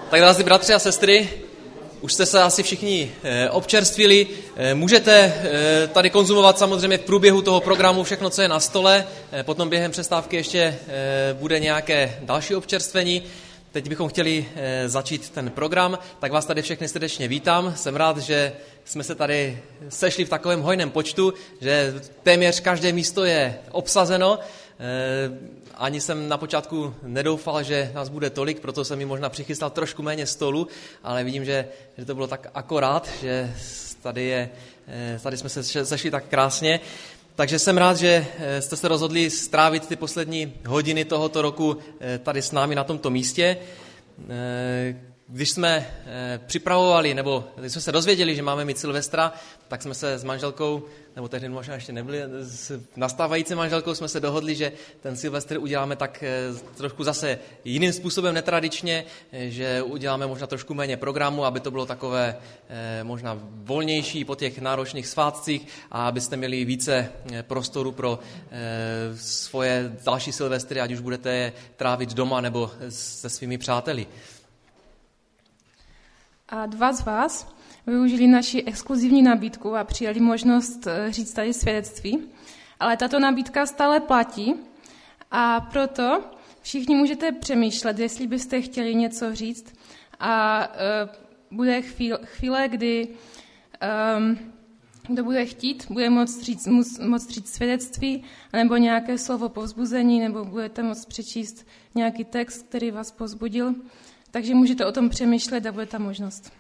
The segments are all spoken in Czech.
Tak drazí bratři a sestry, už jste se asi všichni občerstvili. Můžete tady konzumovat samozřejmě v průběhu toho programu všechno, co je na stole. Potom během přestávky ještě bude nějaké další občerstvení. Teď bychom chtěli začít ten program, tak vás tady všechny srdečně vítám. Jsem rád, že jsme se tady sešli v takovém hojném počtu, že téměř každé místo je obsazeno. Ani jsem na počátku nedoufal, že nás bude tolik, proto jsem mi možná přichystal trošku méně stolu, ale vidím, že to bylo tak akorát, že tady jsme se sešli tak krásně. Takže jsem rád, že jste se rozhodli strávit ty poslední hodiny tohoto roku tady s námi na tomto místě. Když jsme připravovali, nebo když jsme se dozvěděli, že máme mít Silvestra, tak jsme se s manželkou, nebo tehdy možná ještě nebyli, s nastávající manželkou jsme se dohodli, že ten Silvestr uděláme tak trošku zase jiným způsobem netradičně, že uděláme možná trošku méně programu, aby to bylo takové možná volnější po těch náročných svátcích a abyste měli více prostoru pro svoje další Silvestry, ať už budete je trávit doma nebo se svými přáteli. A dva z vás využili naši exkluzivní nabídku a přijali možnost říct tady svědectví, ale tato nabídka stále platí a proto všichni můžete přemýšlet, jestli byste chtěli něco říct a bude chvíle, kdy kdo bude chtít, bude moct říct svědectví nebo nějaké slovo povzbuzení nebo budete moct přečíst nějaký text, který vás povzbudil. Takže můžete o tom přemýšlet a bude ta možnost.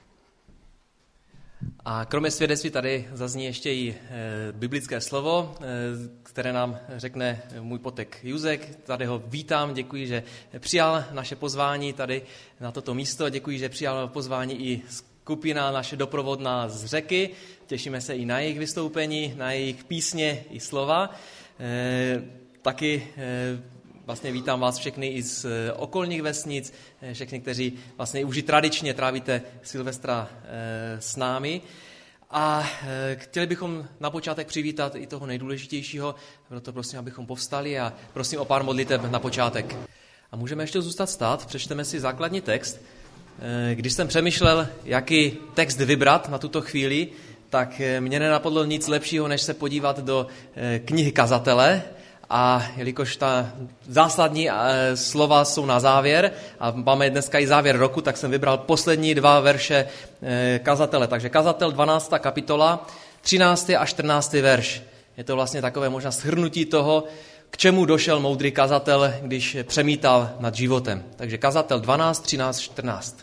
A kromě svědectví tady zazní ještě i biblické slovo, které nám řekne můj potek Juzek. Tady ho vítám, děkuji, že přijal naše pozvání tady na toto místo. Děkuji, že přijal pozvání i skupina naše doprovodná z Řeky. Těšíme se i na jejich vystoupení, na jejich písně i slova. Taky vlastně vítám vás všechny i z okolních vesnic, všechny, kteří vlastně už i tradičně trávíte Silvestra s námi. A chtěli bychom na počátek přivítat i toho nejdůležitějšího, proto prosím, abychom povstali a prosím o pár modliteb na počátek. A můžeme ještě zůstat stát, přečteme si základní text. Když jsem přemýšlel, jaký text vybrat na tuto chvíli, tak mě nenapadlo nic lepšího, než se podívat do knihy Kazatele. A jelikož ta zásadní slova jsou na závěr a máme dneska i závěr roku, tak jsem vybral poslední 2 verše Kazatele. Takže Kazatel 12. kapitola, 13. a 14. verš. Je to vlastně takové možná shrnutí toho, k čemu došel moudrý kazatel, když přemítal nad životem. Takže Kazatel 12, 13, 14.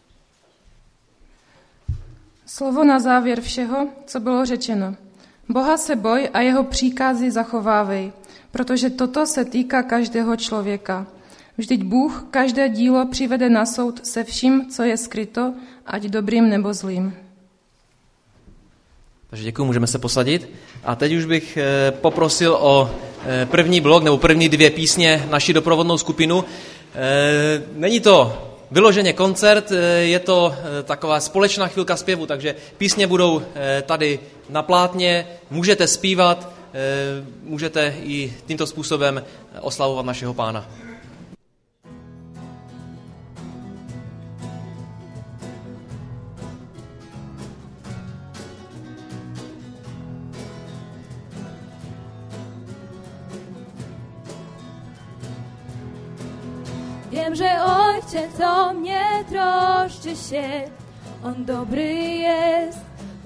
Slovo na závěr všeho, co bylo řečeno. Boha se boj a jeho příkazy zachovávej, protože toto se týká každého člověka. Vždyť Bůh každé dílo přivede na soud se vším, co je skryto, ať dobrým nebo zlým. Takže děkuji, můžeme se posadit. A teď už bych poprosil o první blok nebo první 2 písně naší doprovodnou skupinu. Není to vyloženě koncert, je to taková společná chvilka zpěvu, takže písně budou tady na plátně, můžete zpívat, můžete i tímto způsobem oslavovat našeho Pána. Wiem, że Ojciec o mnie troszczy się, On dobry jest,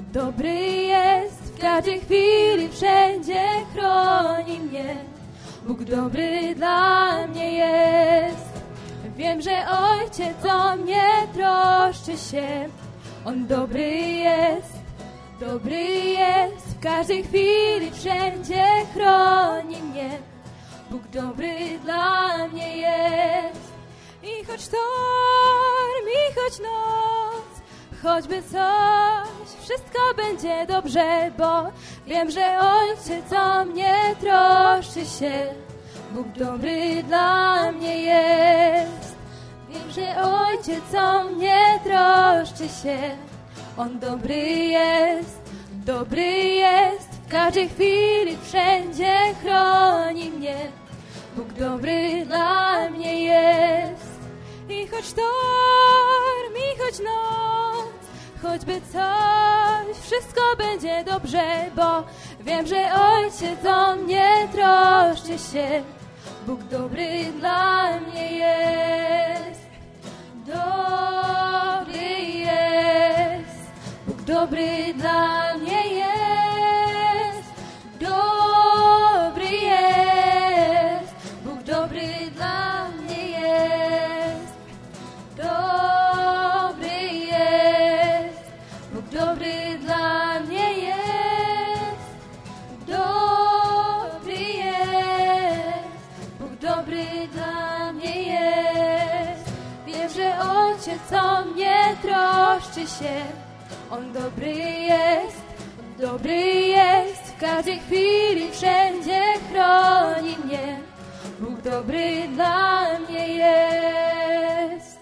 w każdej chwili, wszędzie chroni mnie. Bóg dobry dla mnie jest. Wiem, że Ojciec o mnie troszczy się, On dobry jest, w każdej chwili, wszędzie chroni mnie. Bóg dobry dla mnie jest. I choć sztorm, i choć noc, choćby coś, wszystko będzie dobrze, bo wiem, że Ojciec o mnie troszczy się. Bóg dobry dla mnie jest. Wiem, że Ojciec o mnie troszczy się. On dobry jest, w każdej chwili, wszędzie chroni mnie. Bóg dobry dla mnie jest. I choć sztorm, choć noc, choćby coś, wszystko będzie dobrze, bo wiem, że Ojciec o mnie troszczy się. Bóg dobry dla mnie jest, dobry jest. Bóg dobry dla mnie jest, dobry jest. Bóg dobry dla mnie jest, dobry jest. Bóg dobry dla mnie jest, dobry jest. Bóg dobry dla mnie jest. Wiem, że Ojciec o mnie troszczy się. On dobry jest, on dobry jest. W każdej chwili, wszędzie chroni mnie. Bóg dobry dla mnie jest.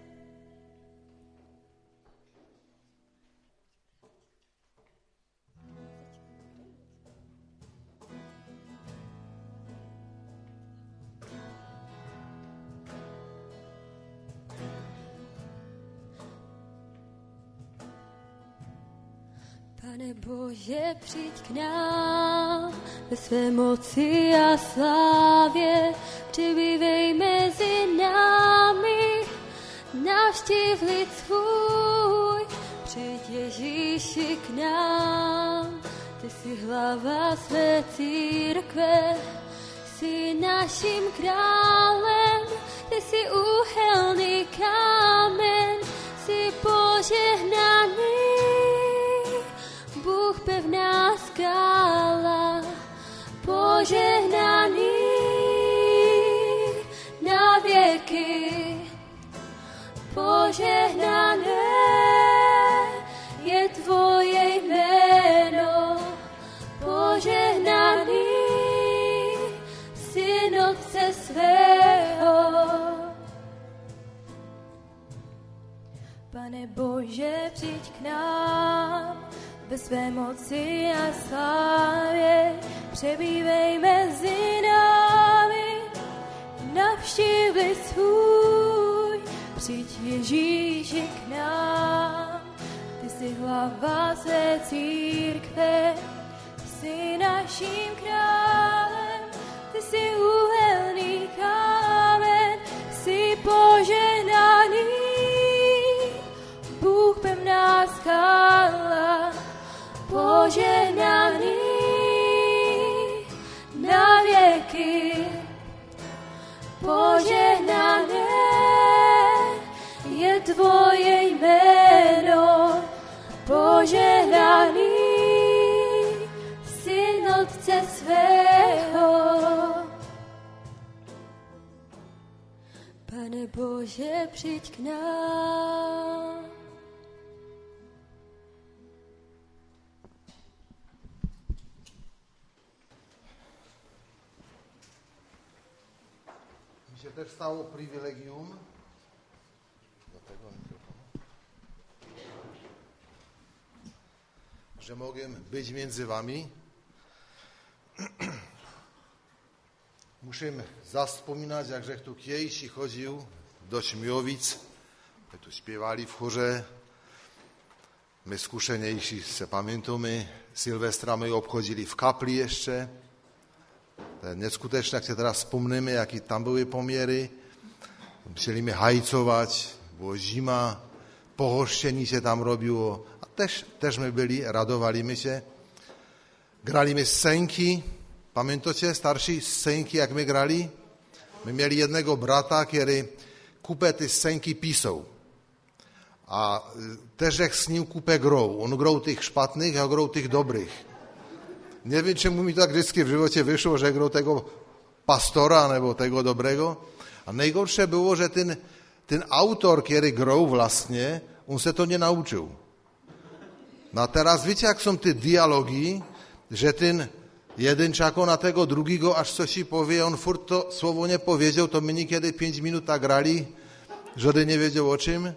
Pane Bože, přijď k nám, ve své moci a slávě, přebývej mezi námi, navštív lid svůj, přijď Ježíši k nám, ty jsi hlava své církve, jsi naším králem, ty jsi úhelný kámen, jsi požehnaný. Bůh pevná skála, požehnaný na věky, požehnané je tvoje jméno, požehnaný Syn Otce svého. Pane Bože, přijď k nám, ve své moci a slávě, přebývej mezi námi, navštív lid svůj, přijď Ježíši k nám. Ty jsi hlava své církve, jsi naším králem, ty jsi úhelný kámen, jsi požehnaný, Bůh pevná skála, požehnaný na věky, požehnané je tvoje jméno, požehnaný Syn Otce svého. Pane Bože, přijď k nám. Mi się też stało privilegium do tego mikrofonu, że mogę być między wami. Muszę zaspominać, jakże tu kiedyś chodził do Śmiowic. My tu śpiewali w chórze. My skušenější se pamiętamy. Sylwestra my obchodzili w kapli jeszcze. To jest neskuteczne, jak się teraz wspomnimy, jakie tam były pomiery. Musieliśmy hajcować, było zima, pohoszczeni się tam robiło. A też my byli, radowaliśmy się. Graliśmy scenki. Pamiętacie, starsi scenki, jak my grali? My mieli jednego brata, który kupę tych scenki pisał. A też jak z nim kupę grał. On grał tych szpatnych, a grał tych dobrych. Nie wiem, czemu mi tak vždycky w żywocie wyszło, że grał tego pastora, albo tego dobrego. A najgorsze było, że ten autor, który grał właśnie, on se to nie nauczył. No a teraz wiecie, jak są te dialogi, że ten jeden czako na tego drugiego, aż coś ci powie, on furt to słowo nie powiedział, to my niekiedy 5 minut tak grali, żaden nie wiedział o czym.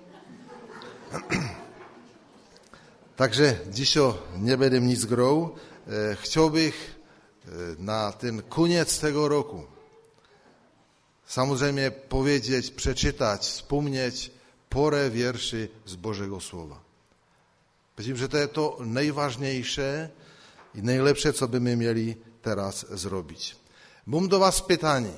Także dzisiaj nie będę nic grał. Chciałbym na ten koniec tego roku samozřejmě powiedzieć, przeczytać, wspomnieć porę wierszy z Bożego Słowa. Myślę, że to jest to najważniejsze i najlepsze, co byśmy mieli teraz zrobić. Mam do was pytanie.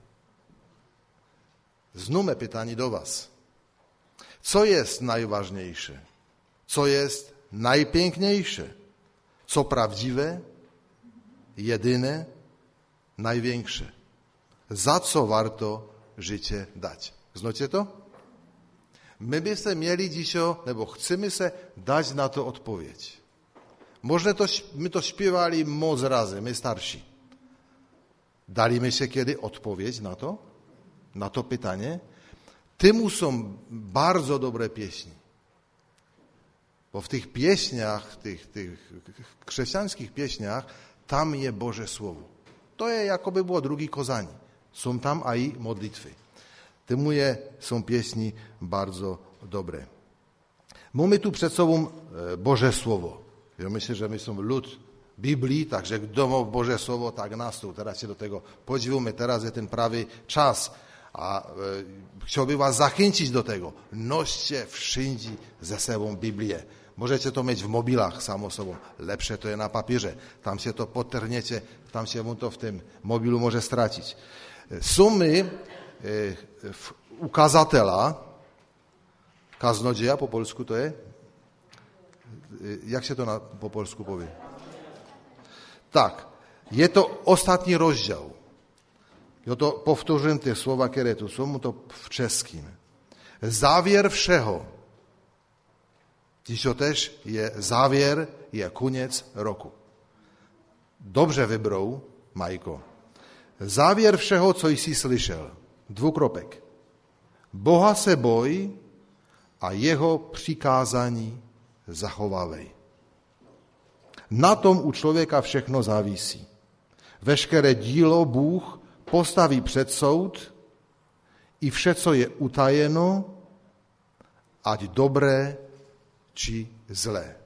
Znów pytanie do was. Co jest najważniejsze? Co jest najpiękniejsze? Co prawdziwe, jedyne, największe? Za co warto życie dać? Znacie to? My byśmy mieli dzisiaj, nebo chcemy se dać na to odpowiedź. Może my to śpiewali moc razy, my starsi. Daliśmy się kiedy odpowiedź na to pytanie? Temu są bardzo dobre pieśni. Bo w tych pieśniach, tych chrześcijańskich pieśniach, tam jest Boże Słowo. To jest jakoby było drugi kozani. Są tam a i modlitwy. Temu są pieśni bardzo dobre. Mamy tu przed sobą Boże Słowo. Ja myślę, że my są lud Biblii, także domo Boże Słowo, tak nas tu. Teraz się do tego podziwimy. Teraz jest ten prawy czas. A chciałbym was zachęcić do tego. Noście wszędzie ze sobą Biblię. Możecie to mieć w mobilach samo sobą. Lepsze to jest na papierze. Tam się to podterniecie, tam się mu to w tym mobilu może stracić. Sumy ukazatela, kaznodzieja po polsku to jest? Jak się to po polsku powie? Tak, jest to ostatni rozdział. Ja to powtórzę te słowa, które tu są, to w czeskim. Závěr všeho. Dziś to też jest závěr, jest koniec roku. Dobrze wybrał, Majko. Závěr všeho, co jsi slyšel. Dvukropek. Boha se boj a jeho přikázání zachovávej. Na tom u člověka všechno závisí. Veškeré dílo Bůh postaví před soud i vše, co je utajeno, ať dobré či zlé.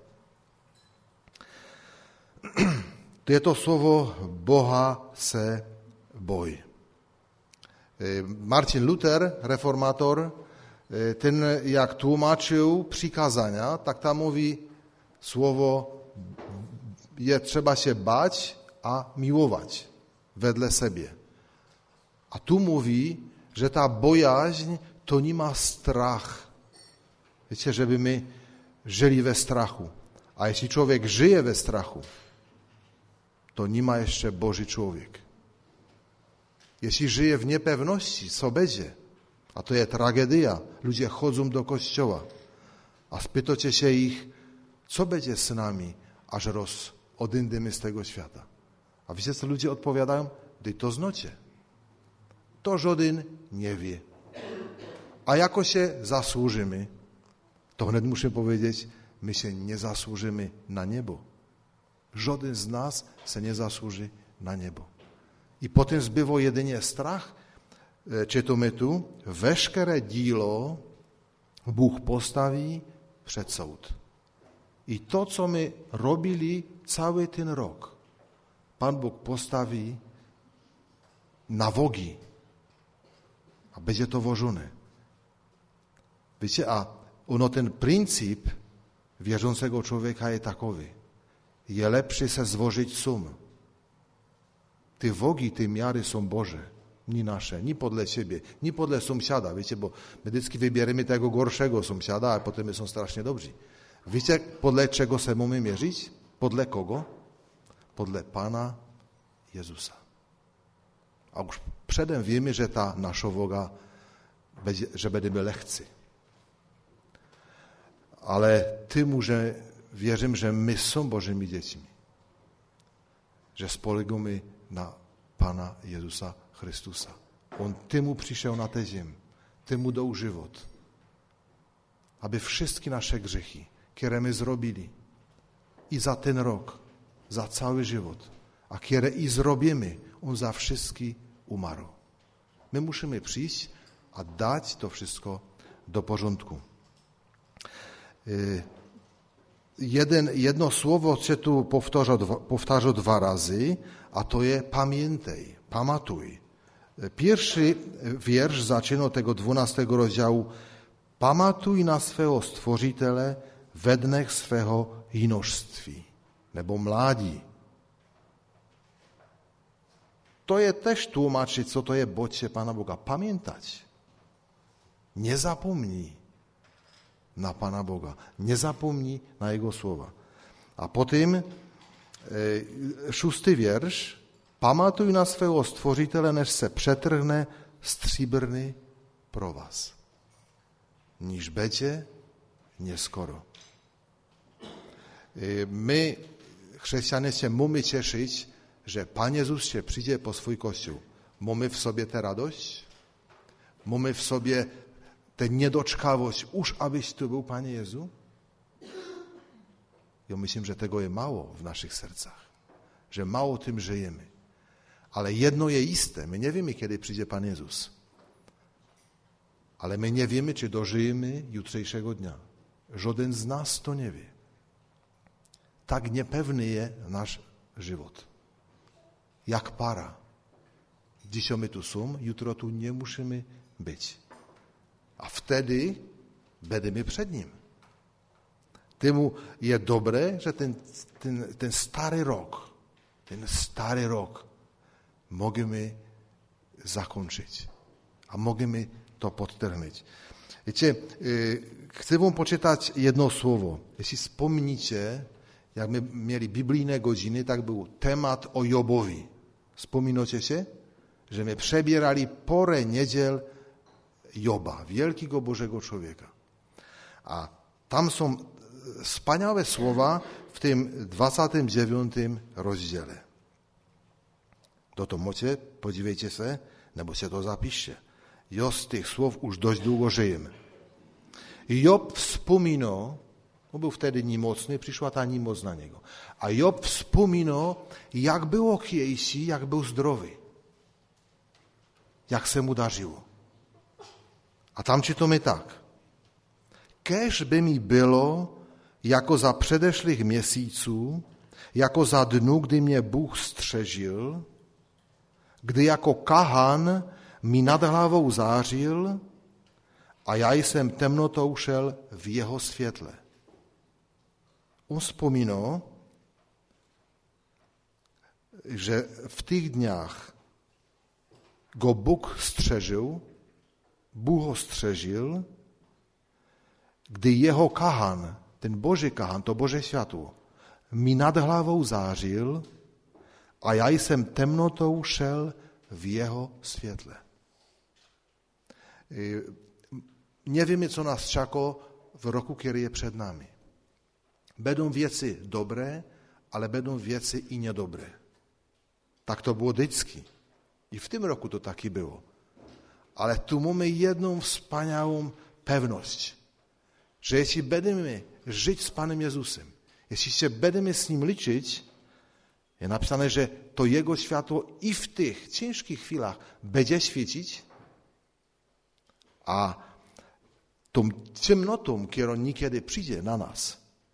To je to slovo Boha se boj. Martin Luther, reformátor, ten jak tłumaczył przykazania, tak tam mówi słowo je trzeba się bać a miłować wedle siebie. A tu mówi, że ta bojaźń to nie ma strach. Wiecie, żeby my żyli we strachu. A jeśli człowiek żyje we strachu, to nie ma jeszcze Boży człowiek. Jeśli żyje w niepewności, co będzie, a to jest tragedia, ludzie chodzą do kościoła, a spytacie się ich, co będzie z nami, aż odejdziemy z tego świata. A wiecie, co ludzie odpowiadają? Dy to znocie. To żaden nie wie. A jako się zasłużymy, to wnet muszę powiedzieć, my się nie zasłużymy na niebo. Żaden z nas się nie zasłuży na niebo. I potem zbywa jedynie strach, czytamy tu, veškeré dílo Bóg postawi przed sąd. I to, co my robili cały ten rok, Pan Bóg postawi na wogi, a będzie to włożone. Wiecie, a ten pryncyp wierzącego człowieka jest takowy. Je lepszy se złożyć sum. Te wogi, te miary są Boże, nie nasze, nie podle siebie, nie podle sąsiada, wiecie, bo my vždycky wybieramy tego gorszego sąsiada, a potem my są strasznie dobrzy. Wiecie, podle czego se mamy mierzyć? Podle kogo? Podle Pana Jezusa. A już przedem wiemy, że ta nasza woga, że będziemy lehcy. Ale tym, że wierzymy, że my są Bożymi dziećmi. Że spolegamy na Pana Jezusa Chrystusa. On temu przyszedł na tę ziemię. Temu dał żywot. Aby wszystkie nasze grzechy, które my zrobili i za ten rok, za cały żywot, a które i zrobimy, on za wszystkie umarł. My musimy przyjść, a dać to wszystko do porządku. Jedno słowo się tu powtarza 2 razy, a to jest pamiętaj, pamatuj. Pierwszy wiersz zaczyna tego 12 rozdziału Pamatuj na svého stvořitele ve dnech svého jinožství nebo mládí. To je tež tłumaczyć, co to je bodźcie Pana Boga. Pamiętać. Nie zapomnij na Pana Boga. Nie zapomnij na Jego słowa. A potem 6. wiersz. Pamatuj na svého stvořitele, než se přetrhne stříbrný provaz. Niż będzie nieskoro. My, chrześcijanie, się mamy cieszyć, że Pan Jezus się przyjdzie po swój Kościół. Mamy w sobie tę radość? Mamy w sobie tę niedoczkawość, już abyś tu był, Panie Jezu? Ja myślę, że tego jest mało w naszych sercach. Że mało tym żyjemy. Ale jedno jest iste. My nie wiemy, kiedy przyjdzie Pan Jezus. Ale my nie wiemy, czy dożyjemy jutrzejszego dnia. Żaden z nas to nie wie. Tak niepewny jest nasz żywot. Jak para. Dzisiaj my tu są, jutro tu nie musimy być. A wtedy będziemy przed Nim. Temu jest dobre, że ten stary rok możemy zakończyć. A możemy to podtrhnąć. Wiecie, chcę wam poczytać jedno słowo. Jeśli wspomnicie, jak my mieli biblijne godziny, tak był temat o Jobowi. Wspominacie się? Że my przebierali porę niedziel Joba, wielkiego Bożego człowieka. A tam są wspaniałe słowa w tym 29 rozdziale. To macie, podziwiajcie się, nebo się to zapiszcie. Jo z tych słów już dość długo żyjemy. Job wspominał, on był wtedy niemocny, przyszła ta niemoc na niego. A Job wspominał, jak było kiedyś, jak był zdrowy. Jak se mu darzyło. A tam czytamy tak. Kež by mi było, jako za předešlých měsíců, jako za dnu, kdy mě Bůh střežil, kdy jako kahan mi nad hlavou zářil a já jsem temnotou šel v jeho světle. On vzpomínal, že v těch dňách go Bůh střežil, Bůh ho střežil, kdy jeho kahan, ten Boží kahan, to Bože světlo, mi nad hlavou zářil a já jsem temnotou šel v jeho světle. Nevíme, co nás čeká v roku, který je před námi. Będą věci dobré, ale będą věci i niedobré. Tak to było vždycky. I w tym roku to taky było. Ale tu mamy jedną wspaniałą pewność, że jeśli będziemy żyć z Panem Jezusem, jeśli się będziemy z Nim liczyć, jest napisane, że to Jego światło i w tych ciężkich chwilach będzie świecić, a tą ciemnotą, która niekiedy przyjdzie na nas,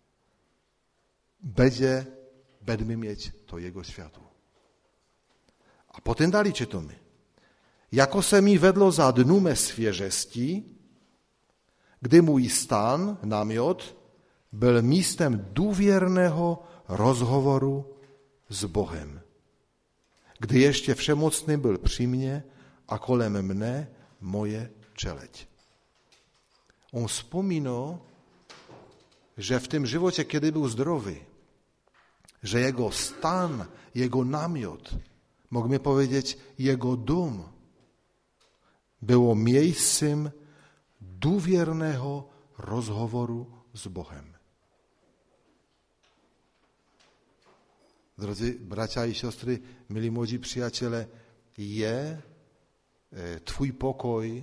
będziemy mieć to Jego światło. A potem dalej czytamy. Jako se mi vedlo za dnu mé svěžesti, kdy můj stan, namiot, byl místem důvěrného rozhovoru s Bohem. Kdy ještě všemocný byl při mně a kolem mne moje čeleť. On vzpomínal, że w tym żywocie, kiedy był zdrowy, że jego stan, jego namiot, możemy powiedzieć, jego dom, było miejscem dôvierného rozhovoru s Bohem. Drodzy bracia i siostry, milí młodzi przyjaciele, je twój pokoj,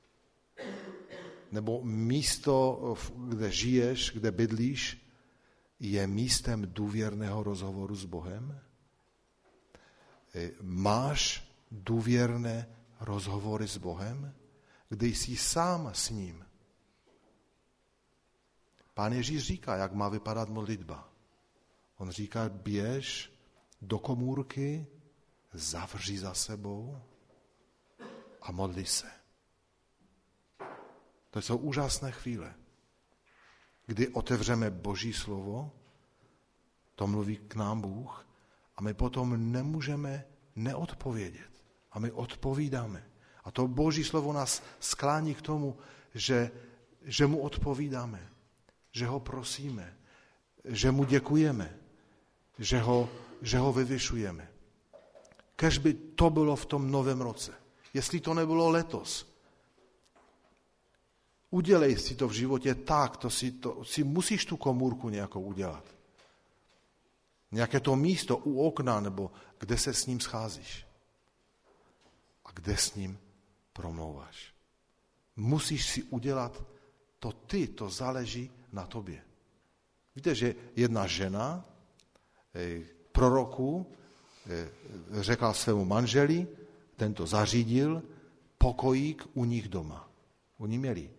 nebo místo, kde žiješ, kde bydlíš, je místem důvěrného rozhovoru s Bohem? Máš důvěrné rozhovory s Bohem, kde jsi sám s ním? Pán Ježíš říká, jak má vypadat modlitba. On říká, běž do komůrky, zavři za sebou a modli se. To jsou úžasné chvíle, kdy otevřeme Boží slovo, to mluví k nám Bůh, a my potom nemůžeme neodpovědět. A my odpovídáme. A to Boží slovo nás sklání k tomu, že mu odpovídáme, že ho prosíme, že mu děkujeme, že ho vyvyšujeme. Kéž by to bylo v tom novém roce. Jestli to nebylo letos, udělej si to v životě tak, si musíš tu komůrku nějakou udělat. Nějaké to místo u okna, nebo kde se s ním scházíš. A kde s ním promlouváš. Musíš si udělat to ty, to záleží na tobě. Víte, že jedna žena proroku řekla svému manželi, ten to zařídil, pokojík u nich doma. Oni měli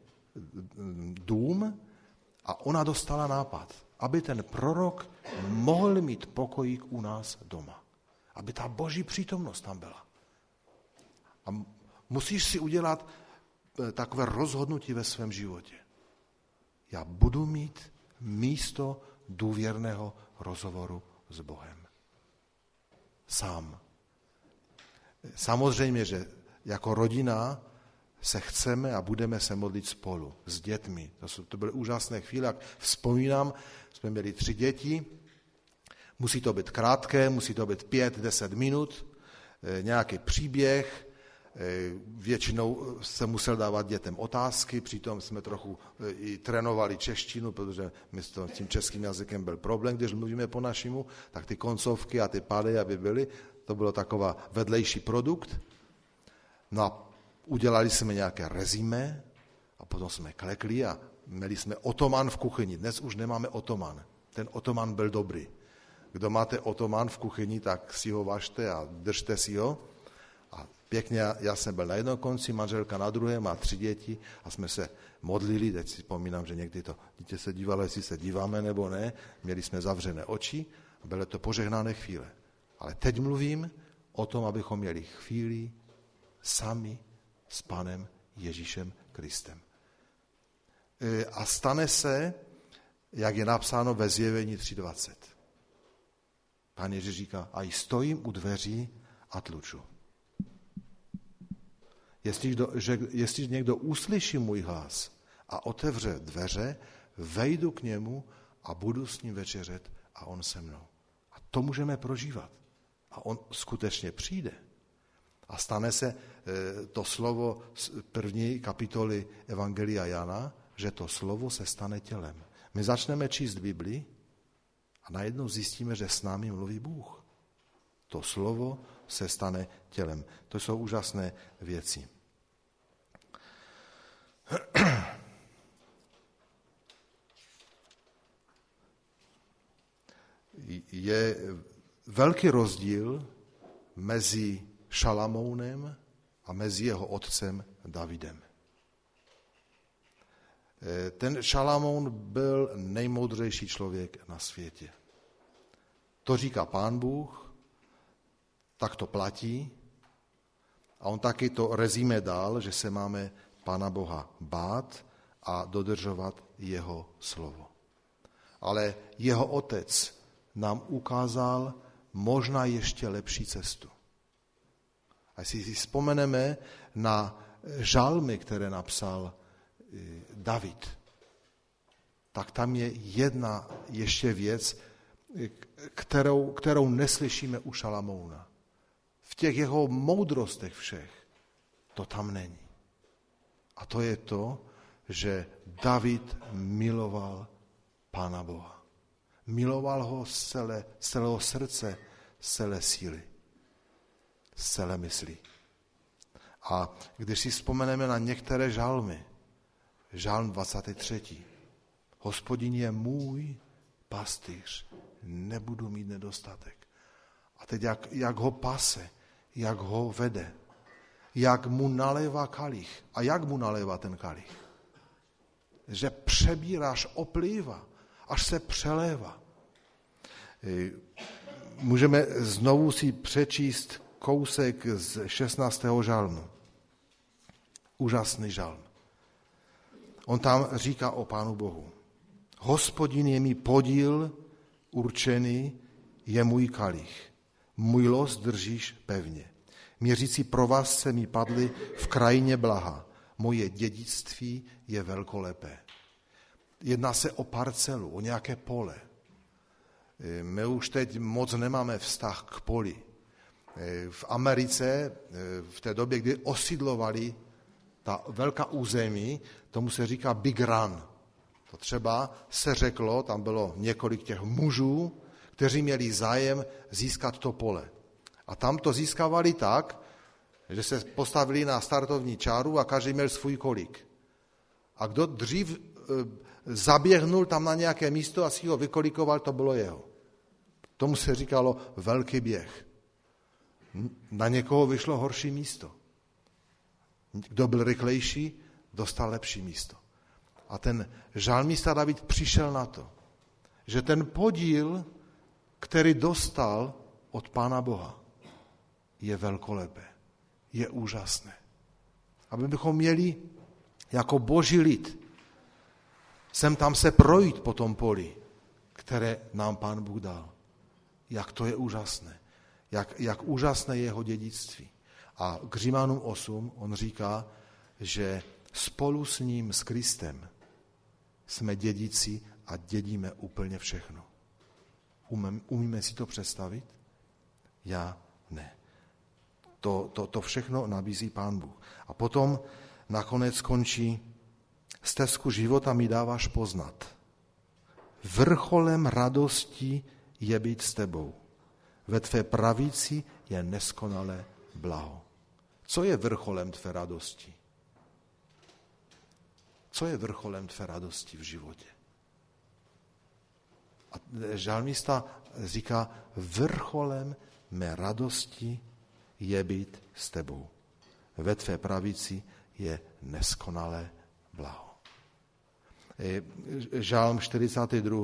dům a ona dostala nápad, aby ten prorok mohl mít pokojík u nás doma. Aby ta Boží přítomnost tam byla. A musíš si udělat takové rozhodnutí ve svém životě. Já budu mít místo důvěrného rozhovoru s Bohem. Sám. Samozřejmě, že jako rodina se chceme a budeme se modlit spolu s dětmi. To byly úžasné chvíle, jak vzpomínám, jsme měli 3 děti, musí to být krátké, musí to být 5-10 minut, nějaký příběh, většinou se musel dávat dětem otázky, přitom jsme trochu i trénovali češtinu, protože my s tím českým jazykem byl problém, když mluvíme po našimu, tak ty koncovky a ty pády, aby byly, to bylo taková vedlejší produkt. No a udělali jsme nějaké rezime a potom jsme klekli a měli jsme otoman v kuchyni. Dnes už nemáme otoman. Ten otoman byl dobrý. Kdo máte otoman v kuchyni, tak si ho važte a držte si ho. A pěkně, já jsem byl na jednom konci, manželka na druhém a 3 děti a jsme se modlili, teď si vzpomínám, že někdy to dítě se dívalo, jestli se díváme nebo ne, měli jsme zavřené oči a byly to požehnané chvíle. Ale teď mluvím o tom, abychom měli chvíli sami s Panem Ježíšem Kristem. A stane se, jak je napsáno ve Zjevení 3:20. Pán Ježíš říká, a stojím u dveří a tluču. Jestli někdo uslyší můj hlas a otevře dveře, vejdu k němu a budu s ním večeřet a on se mnou. A to můžeme prožívat. A on skutečně přijde. A stane se to slovo z 1. kapitoly Evangelia Jana, že to slovo se stane tělem. My začneme číst Biblii a najednou zjistíme, že s námi mluví Bůh. To slovo se stane tělem. To jsou úžasné věci. Je velký rozdíl mezi Šalamounem a mezi jeho otcem Davidem. Ten Šalamoun byl nejmoudřejší člověk na světě. To říká Pán Bůh, tak to platí a on taky to rezime dal, že se máme Pána Boha bát a dodržovat jeho slovo. Ale jeho otec nám ukázal možná ještě lepší cestu. A jestli si vzpomeneme na žalmy, které napsal David, tak tam je jedna ještě věc, kterou neslyšíme u Šalamouna. V těch jeho moudrostech všech to tam není. A to je to, že David miloval Pána Boha. Miloval ho z celého srdce, z celé síly, z celé mysli. A když si vzpomeneme na některé žalmy, žalm 23. Hospodin je můj pastýř, nebudu mít nedostatek. A teď jak ho pase, jak ho vede, jak mu nalévá kalich. A jak mu nalévá ten kalich? Že přebíráš, oplývá, až se přelévá. Můžeme znovu si přečíst kousek z 16. žalmu. Úžasný žalm. on tam říká o Pánu Bohu. Hospodin je mi podíl určený, je můj kalich. Můj los držíš pevně. Měřící provazce mi padly v krajině blaha. Moje dědictví je velkolepé. Jedná se o parcelu, o nějaké pole. My už teď moc nemáme vztah k poli. V Americe, v té době, kdy osidlovali ta velká území, tomu se říká Big Run. To třeba se řeklo, tam bylo několik těch mužů, kteří měli zájem získat to pole. A tam to získávali tak, že se postavili na startovní čáru a každý měl svůj kolík. A kdo dřív zaběhnul tam na nějaké místo a si ho vykolíkoval, to bylo jeho. Tomu se říkalo velký běh. Na někoho vyšlo horší místo. Kdo byl rychlejší, dostal lepší místo. A ten žalmista David přišel na to, že ten podíl, který dostal od Pána Boha, je velkolepé, je úžasné. Aby bychom měli jako boží lid sem tam se projít po tom poli, které nám Pán Bůh dal. Jak to je úžasné. Jak úžasné je jeho dědictví. A k Římanům 8 on říká, že spolu s ním, s Kristem, jsme dědici a dědíme úplně všechno. Umíme si to představit? Já ne. To všechno nabízí Pán Bůh. A potom nakonec skončí: stezku života mi dáváš poznat. Vrcholem radosti je být s tebou. Ve tvé pravici je neskonalé blaho. Co je vrcholem tvé radosti? Co je vrcholem tvé radosti v životě? A žalmista říká, vrcholem mé radosti je být s tebou. Ve tvé pravici je neskonalé blaho. Žálm 42.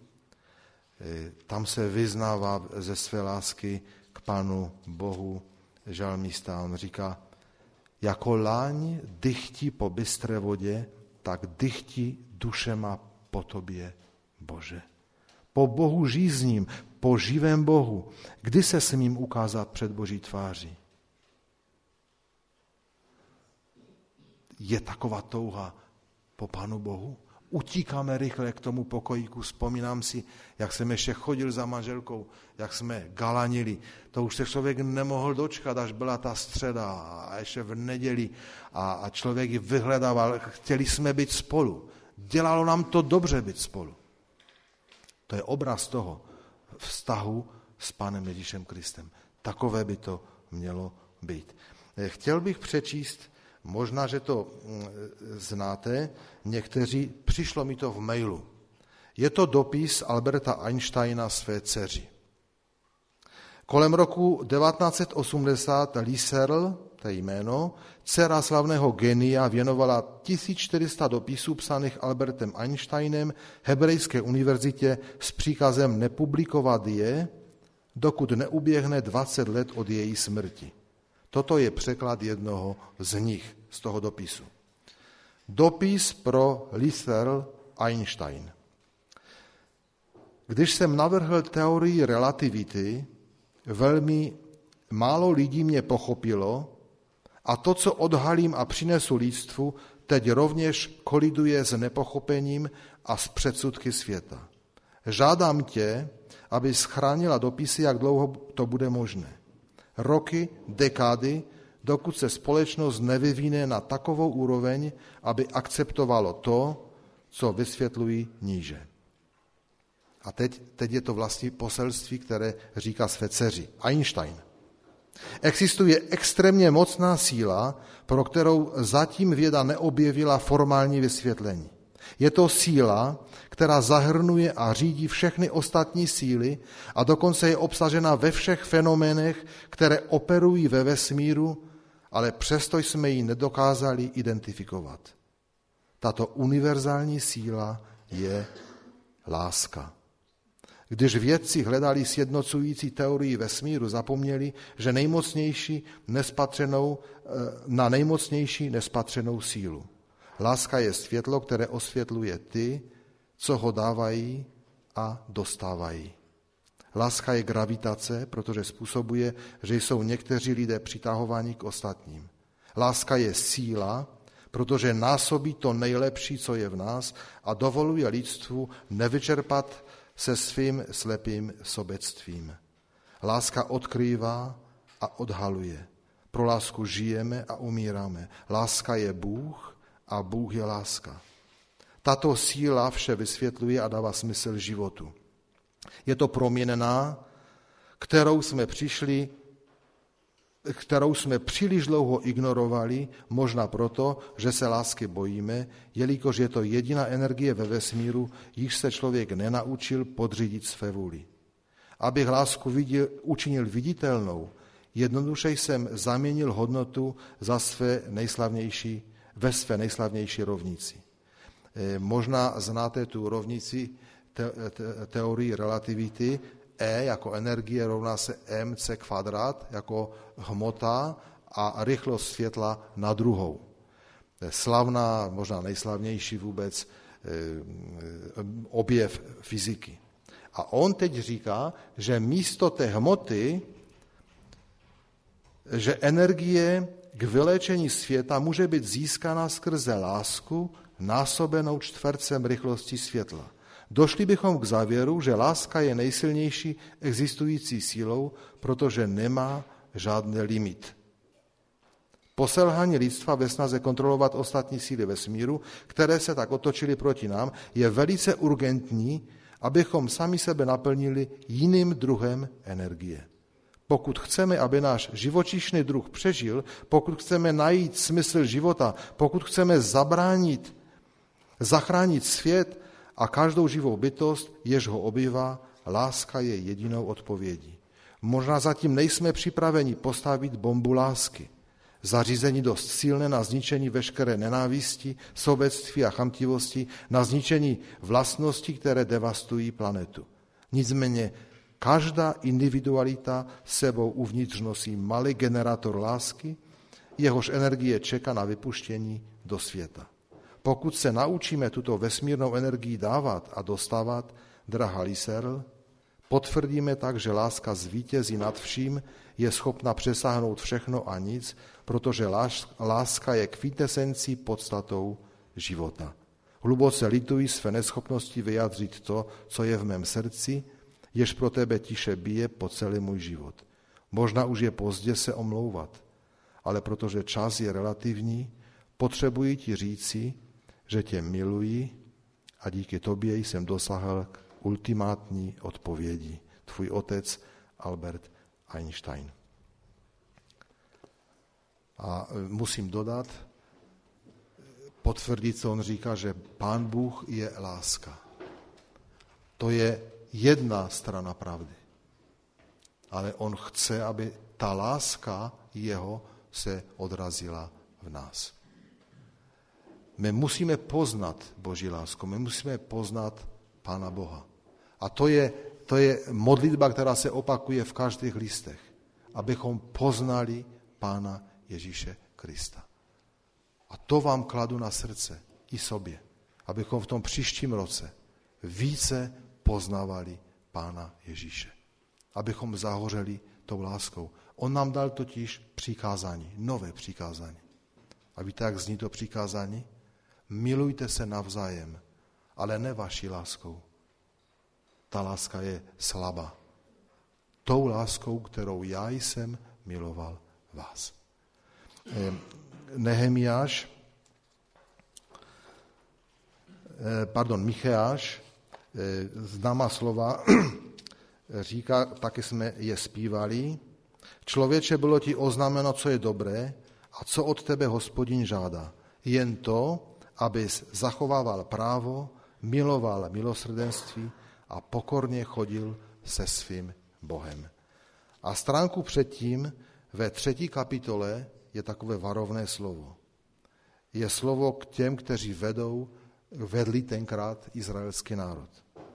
Tam se vyznává ze své lásky k Pánu Bohu žalmista. On říká, jako láň dychtí po bystré vodě, tak dychtí duše má po tobě, Bože. Po Bohu žízním, po živém Bohu. Kdy se smím ukázat před Boží tváří? Je taková touha po Pánu Bohu? Utíkáme rychle k tomu pokojíku. Vzpomínám si, jak jsem ještě chodil za manželkou, jak jsme galanili. To už se člověk nemohl dočkat, až byla ta středa a ještě v neděli. A člověk ji vyhledával. Chtěli jsme být spolu. Dělalo nám to dobře být spolu. To je obraz toho vztahu s Pánem Ježíšem Kristem. Takové by to mělo být. Chtěl bych přečíst, možná, že to znáte, někteří, přišlo mi to v mailu. Je to dopis Alberta Einsteina své dceři. Kolem roku 1980 Liesl, to je jméno, dcera slavného genia, věnovala 1400 dopisů psaných Albertem Einsteinem Hebrejské univerzitě s příkazem nepublikovat je, dokud neuběhne 20 let od její smrti. Toto je překlad jednoho z nich, z toho dopisu. Dopis pro Liesl Einstein. Když jsem navrhl teorii relativity, velmi málo lidí mě pochopilo a to, co odhalím a přinesu lidstvu, teď rovněž koliduje s nepochopením a s předsudky světa. Žádám tě, aby schránila dopisy, jak dlouho to bude možné. Roky, dekády, dokud se společnost nevyvine na takovou úroveň, aby akceptovalo to, co vysvětlují níže. A teď je to vlastně poselství, které říká své dceři. Einstein. Existuje extrémně mocná síla, pro kterou zatím věda neobjevila formální vysvětlení. Je to síla, která zahrnuje a řídí všechny ostatní síly a dokonce je obsažena ve všech fenoménech, které operují ve vesmíru, ale přesto jsme ji nedokázali identifikovat. Tato univerzální síla je láska. Když vědci hledali sjednocující teorii vesmíru, zapomněli, že na nejmocnější nespatřenou sílu. Láska je světlo, které osvětluje ty, co ho dávají a dostávají. Láska je gravitace, protože způsobuje, že jsou někteří lidé přitahováni k ostatním. Láska je síla, protože násobí to nejlepší, co je v nás a dovoluje lidstvu nevyčerpat se svým slepým sobectvím. Láska odkrývá a odhaluje. Pro lásku žijeme a umíráme. Láska je Bůh a Bůh je láska. Tato síla vše vysvětluje a dává smysl životu. Je to proměnná, kterou jsme příliš dlouho ignorovali, možná proto, že se lásky bojíme, jelikož je to jediná energie ve vesmíru, již se člověk nenaučil podřídit své vůli. Abych lásku učinil viditelnou, jednoduše jsem zaměnil hodnotu ve své nejslavnější rovnici. Možná znáte tu rovnici teorii relativity. E jako energie rovná se mc kvadrát jako hmota a rychlost světla na druhou. Slavná, možná nejslavnější vůbec objev fyziky. A on teď říká, že místo té hmoty, že energie k vyléčení světa může být získána skrze lásku násobenou čtvercem rychlosti světla. Došli bychom k závěru, že láska je nejsilnější existující sílou, protože nemá žádný limit. Po selhání lidstva ve snaze kontrolovat ostatní síly vesmíru, které se tak otočily proti nám, je velice urgentní, abychom sami sebe naplnili jiným druhem energie. Pokud chceme, aby náš živočišný druh přežil, pokud chceme najít smysl života, pokud chceme zachránit svět a každou živou bytost, jež ho obývá, láska je jedinou odpovědí. Možná zatím nejsme připraveni postavit bombu lásky. Zařízení dost silné na zničení veškeré nenávisti, sobectví a chamtivosti, na zničení vlastností, které devastují planetu. Nicméně každá individualita sebou uvnitř nosí malý generátor lásky, jehož energie čeká na vypuštění do světa. Pokud se naučíme tuto vesmírnou energii dávat a dostávat, drahá Liserl, potvrdíme tak, že láska zvítězí nad vším, je schopna přesáhnout všechno a nic, protože láska je kvíntesencí podstatou života. Hluboce lituji své neschopnosti vyjádřit to, co je v mém srdci, jež pro tebe tiše bije po celý můj život. Možná už je pozdě se omlouvat, ale protože čas je relativní, potřebuji ti říci, že tě miluji a díky tobě jsem dosáhl k ultimátní odpovědi. Tvůj otec Albert Einstein. A musím dodat, potvrdit, co on říká, že Pán Bůh je láska. To je jedna strana pravdy. Ale on chce, aby ta láska jeho se odrazila v nás. My musíme poznat Boží lásku, my musíme poznat Pána Boha. A to je modlitba, která se opakuje v každých listech, abychom poznali Pána Ježíše Krista. A to vám kladu na srdce i sobě, abychom v tom příštím roce více poznávali Pána Ježíše. Abychom zahořeli tou láskou. On nám dal totiž přikázání, nové přikázání. A víte, jak zní to přikázání? Milujte se navzájem, ale ne vaší láskou. Ta láska je slabá. Tou láskou, kterou já jsem miloval vás. Micheáš, známá slova, říká, taky jsme je zpívali. Člověče, bylo ti oznámeno, co je dobré a co od tebe Hospodin žádá. Jen to, abys zachovával právo, miloval milosrdenství a pokorně chodil se svým Bohem. A stránku předtím ve 3. kapitole je takové varovné slovo. Je slovo k těm, kteří vedli tenkrát izraelský národ.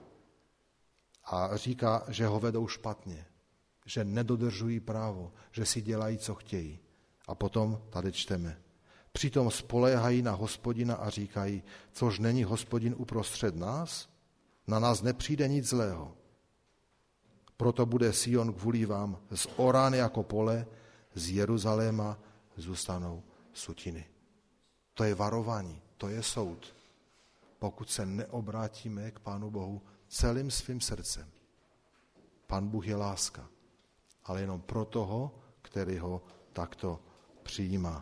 A říká, že ho vedou špatně, že nedodržují právo, že si dělají, co chtějí. A potom tady čteme. Přitom spoléhají na Hospodina a říkají, což není Hospodin uprostřed nás? Na nás nepřijde nic zlého. Proto bude Sion kvůli vám zorán jako pole, z Jeruzaléma zůstanou sutiny. To je varování, to je soud. Pokud se neobrátíme k Pánu Bohu celým svým srdcem. Pán Bůh je láska, ale jenom pro toho, který ho takto přijímá.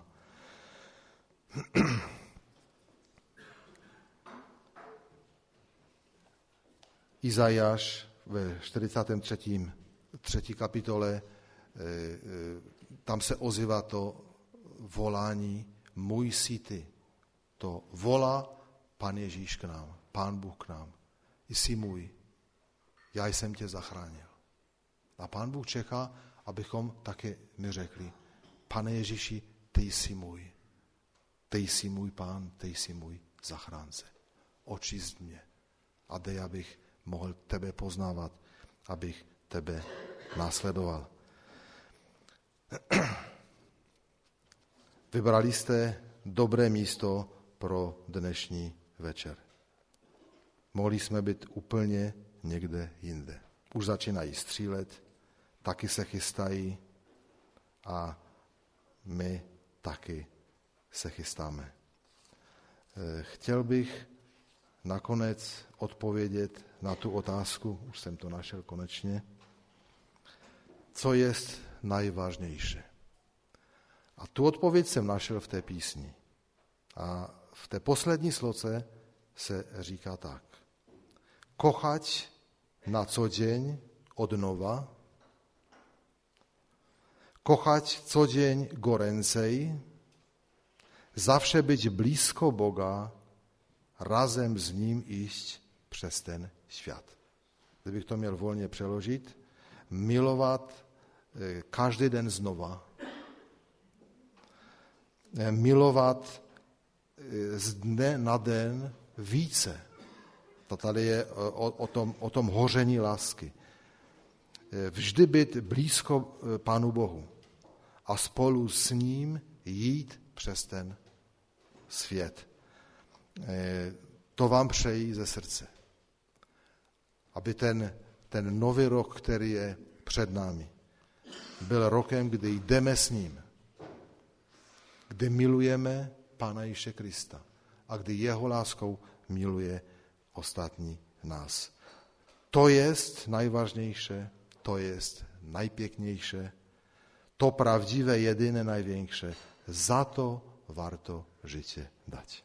Izajáš ve 43. kapitole, tam se ozývá to volání můj jsi ty. To volá Pán Ježíš k nám, Pán Bůh k nám. Jsi můj, já jsem tě zachránil. A Pán Bůh čeká, abychom také my řekli, Pane Ježíši, ty jsi můj. Ty jsi můj Pán, ty jsi můj zachránce. Očist mě a dej, abych mohl tebe poznávat, abych tebe následoval. Vybrali jste dobré místo pro dnešní večer. Mohli jsme být úplně někde jinde. Už začínají střílet, taky se chystají a my taky se chystáme. Chtěl bych nakonec odpovědět na tu otázku, už jsem to našel konečně, co je nejvážnější. A tu odpověď jsem našel v té písni. A v té poslední sloce se říká tak. Kochať na co deň od nova, kochať co deň gorencej, zawsze być blisko Boga, razem z ním iść przez ten świat. Kdybych to měl volně přeložit, milovat každý den znova, milovat z dne na den více. To tady je o tom hoření lásky. Vždy být blízko Pánu Bohu a spolu s ním jít přes ten svět. To vám přeji ze srdce. Aby ten nový rok, který je před námi, byl rokem, kdy jdeme s ním, kdy milujeme Pána Ježíše Krista a kdy jeho láskou miluje ostatní nás. To jest najważniejsze, to jest najpiękniejsze, to prawdziwe, jedyne, największe. Za to warto życie dać.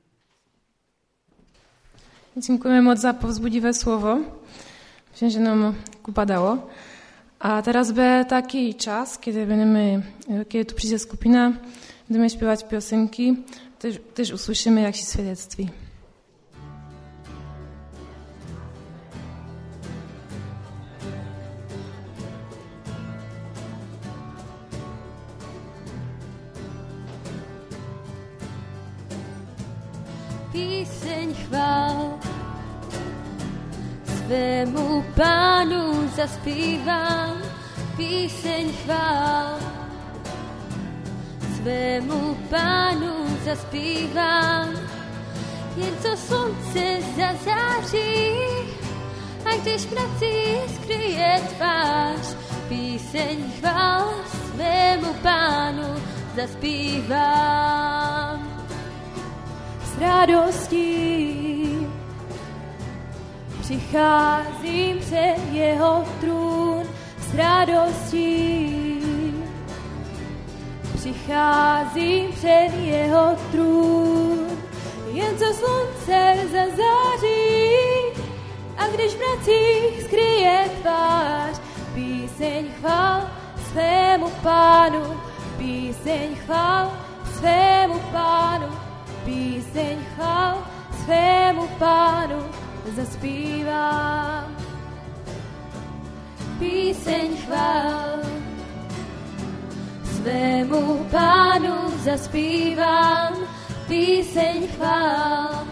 Dziękujemy moc za povzbudivé slovo. Myslím, že nám kupadało. A teraz bude taký čas, keď tu přijde skupina, budeme śpiewać piosenky, też usłyszymy jakieś świadectví. Píseň chvál svému Pánu zaspívám, píseň chvál svému Pánu zaspívám, jen co slunce zazáří a když v noci skryje tvář, píseň chvál svému Pánu zaspívám. S radostí přicházím před jeho trůn, s radostí přicházím před jeho trůn, jen co slunce zazáří a když v nocích skryje tvář, píseň chvál svému Pánu, píseň chvál svému Pánu, píseň chvál svému Pánu zaspívám. Píseň chvál svému Pánu zaspívám, píseň chvál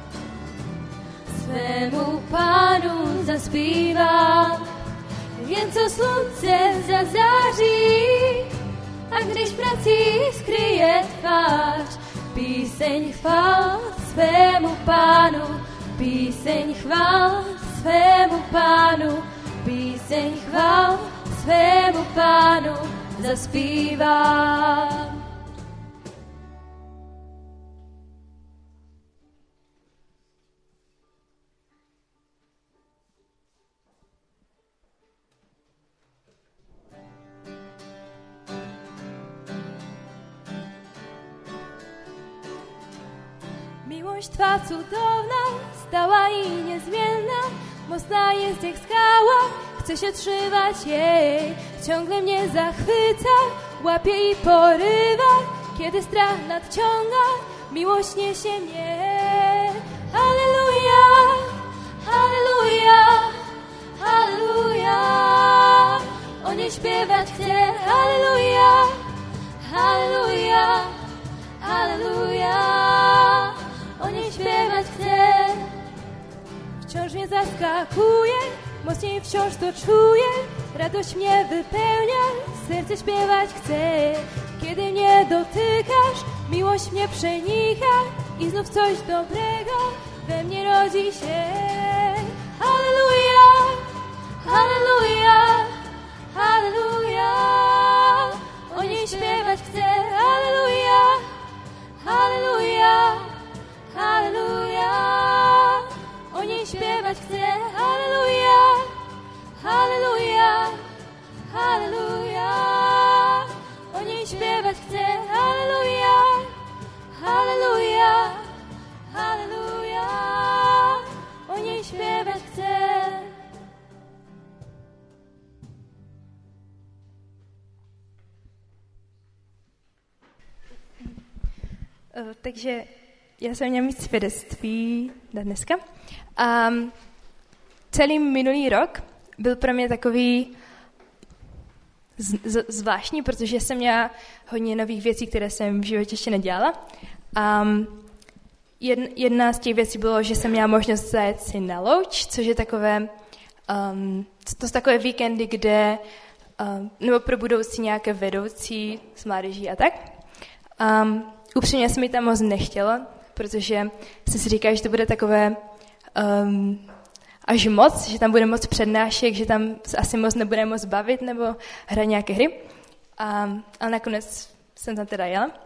svému Pánu zaspívám, jen co slunce zazáří a když v noci skryje tvář, Píseň chvál svému Pánu, píseň chvál svému Pánu, píseň chvál svému Pánu zaspívám. Miłość Twa cudowna, stała i niezmienna, mocna jest jak skała, chcę się trzymać jej. Ciągle mnie zachwyca, łapie i porywa, kiedy strach nadciąga, miłość niesie mnie. Halleluja, halleluja, halleluja, o niej śpiewać chcę. Halleluja, halleluja, halleluja, o niej śpiewać chcę. Wciąż mnie zaskakuje, mocniej wciąż to czuję, radość mnie wypełnia, serce śpiewać chcę. Kiedy mnie dotykasz, miłość mnie przenika i znów coś dobrego we mnie rodzi się. Halleluja, halleluja, halleluja, o niej śpiewać chcę. Halleluja, halleluja, halleluja, o niej śpiewać chcę. Halleluja, halleluja, halleluja, o niej śpiewać chcę. Halleluja, halleluja, halleluja, o niej śpiewać chcę. Takže já jsem měla mít svědectví na dneska. Celý minulý rok byl pro mě takový zvláštní, protože jsem měla hodně nových věcí, které jsem v životě ještě nedělala. Jedna z těch věcí bylo, že jsem měla možnost zajet si na louč, což je takové, to jsou takové víkendy, kde, nebo pro budoucí nějaké vedoucí s mládeží a tak. Upřímně se mi tam moc nechtělo, protože jsem si říkala, že to bude takové až moc, že tam bude moc přednášek, že tam se asi moc nebude moc bavit nebo hrát nějaké hry. A nakonec jsem tam teda jela.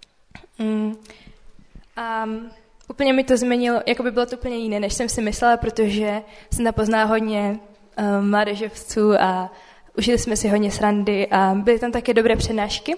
A úplně mi to změnilo, jako by bylo to úplně jiné, než jsem si myslela, protože jsem tam poznala hodně mládežovců a užili jsme si hodně srandy a byly tam také dobré přednášky.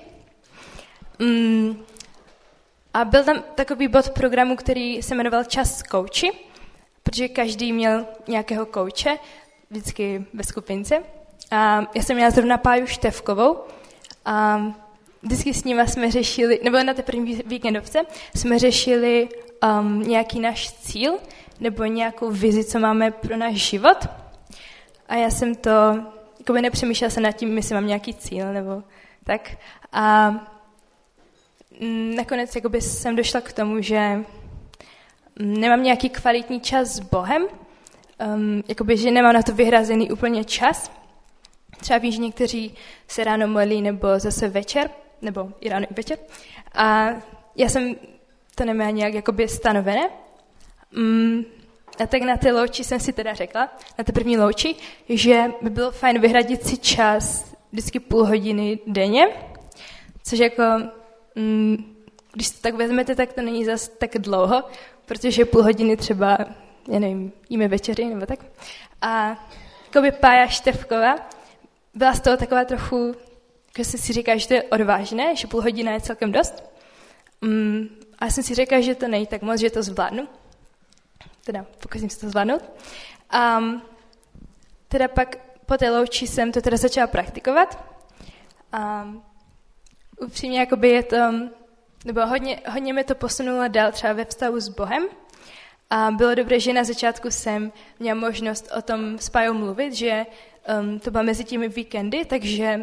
A byl tam takový bod programu, který se jmenoval Čas kouči, protože každý měl nějakého kouče, vždycky ve skupince. A já jsem měla zrovna Páju Števkovou a vždycky s nima jsme řešili, nebo na té první víkendovce, jsme řešili nějaký náš cíl nebo nějakou vizi, co máme pro náš život. A já jsem to, jakoby nepřemýšlela se nad tím, jestli mám nějaký cíl nebo tak. A nakonec jakoby jsem došla k tomu, že nemám nějaký kvalitní čas s Bohem, jakoby, že nemám na to vyhrazený úplně čas. Třeba vím, že někteří se ráno modlí nebo zase večer, nebo i ráno i večer. A já jsem to neměla nějak jakoby stanovené. A tak na té louči jsem si teda řekla, na té první louči, že by bylo fajn vyhradit si čas vždycky půl hodiny denně, což jako, když to tak vezmete, tak to není zas tak dlouho, protože půl hodiny třeba, já nevím, jíme večeři nebo tak. A jakoby Pája Števková byla z toho taková trochu, že jsem si říkala, že to je odvážné, že půl hodina je celkem dost. A já jsem si řekla, že to není tak moc, že to zvládnu. Teda pokusím se to zvládnout. A teda pak po té louči jsem to teda začala praktikovat. A upřímně jakoby je to, nebo hodně mě to posunulo dál třeba ve vztahu s Bohem. A bylo dobré, že na začátku jsem měla možnost o tom s Pájou mluvit, že to bylo mezi těmi víkendy, takže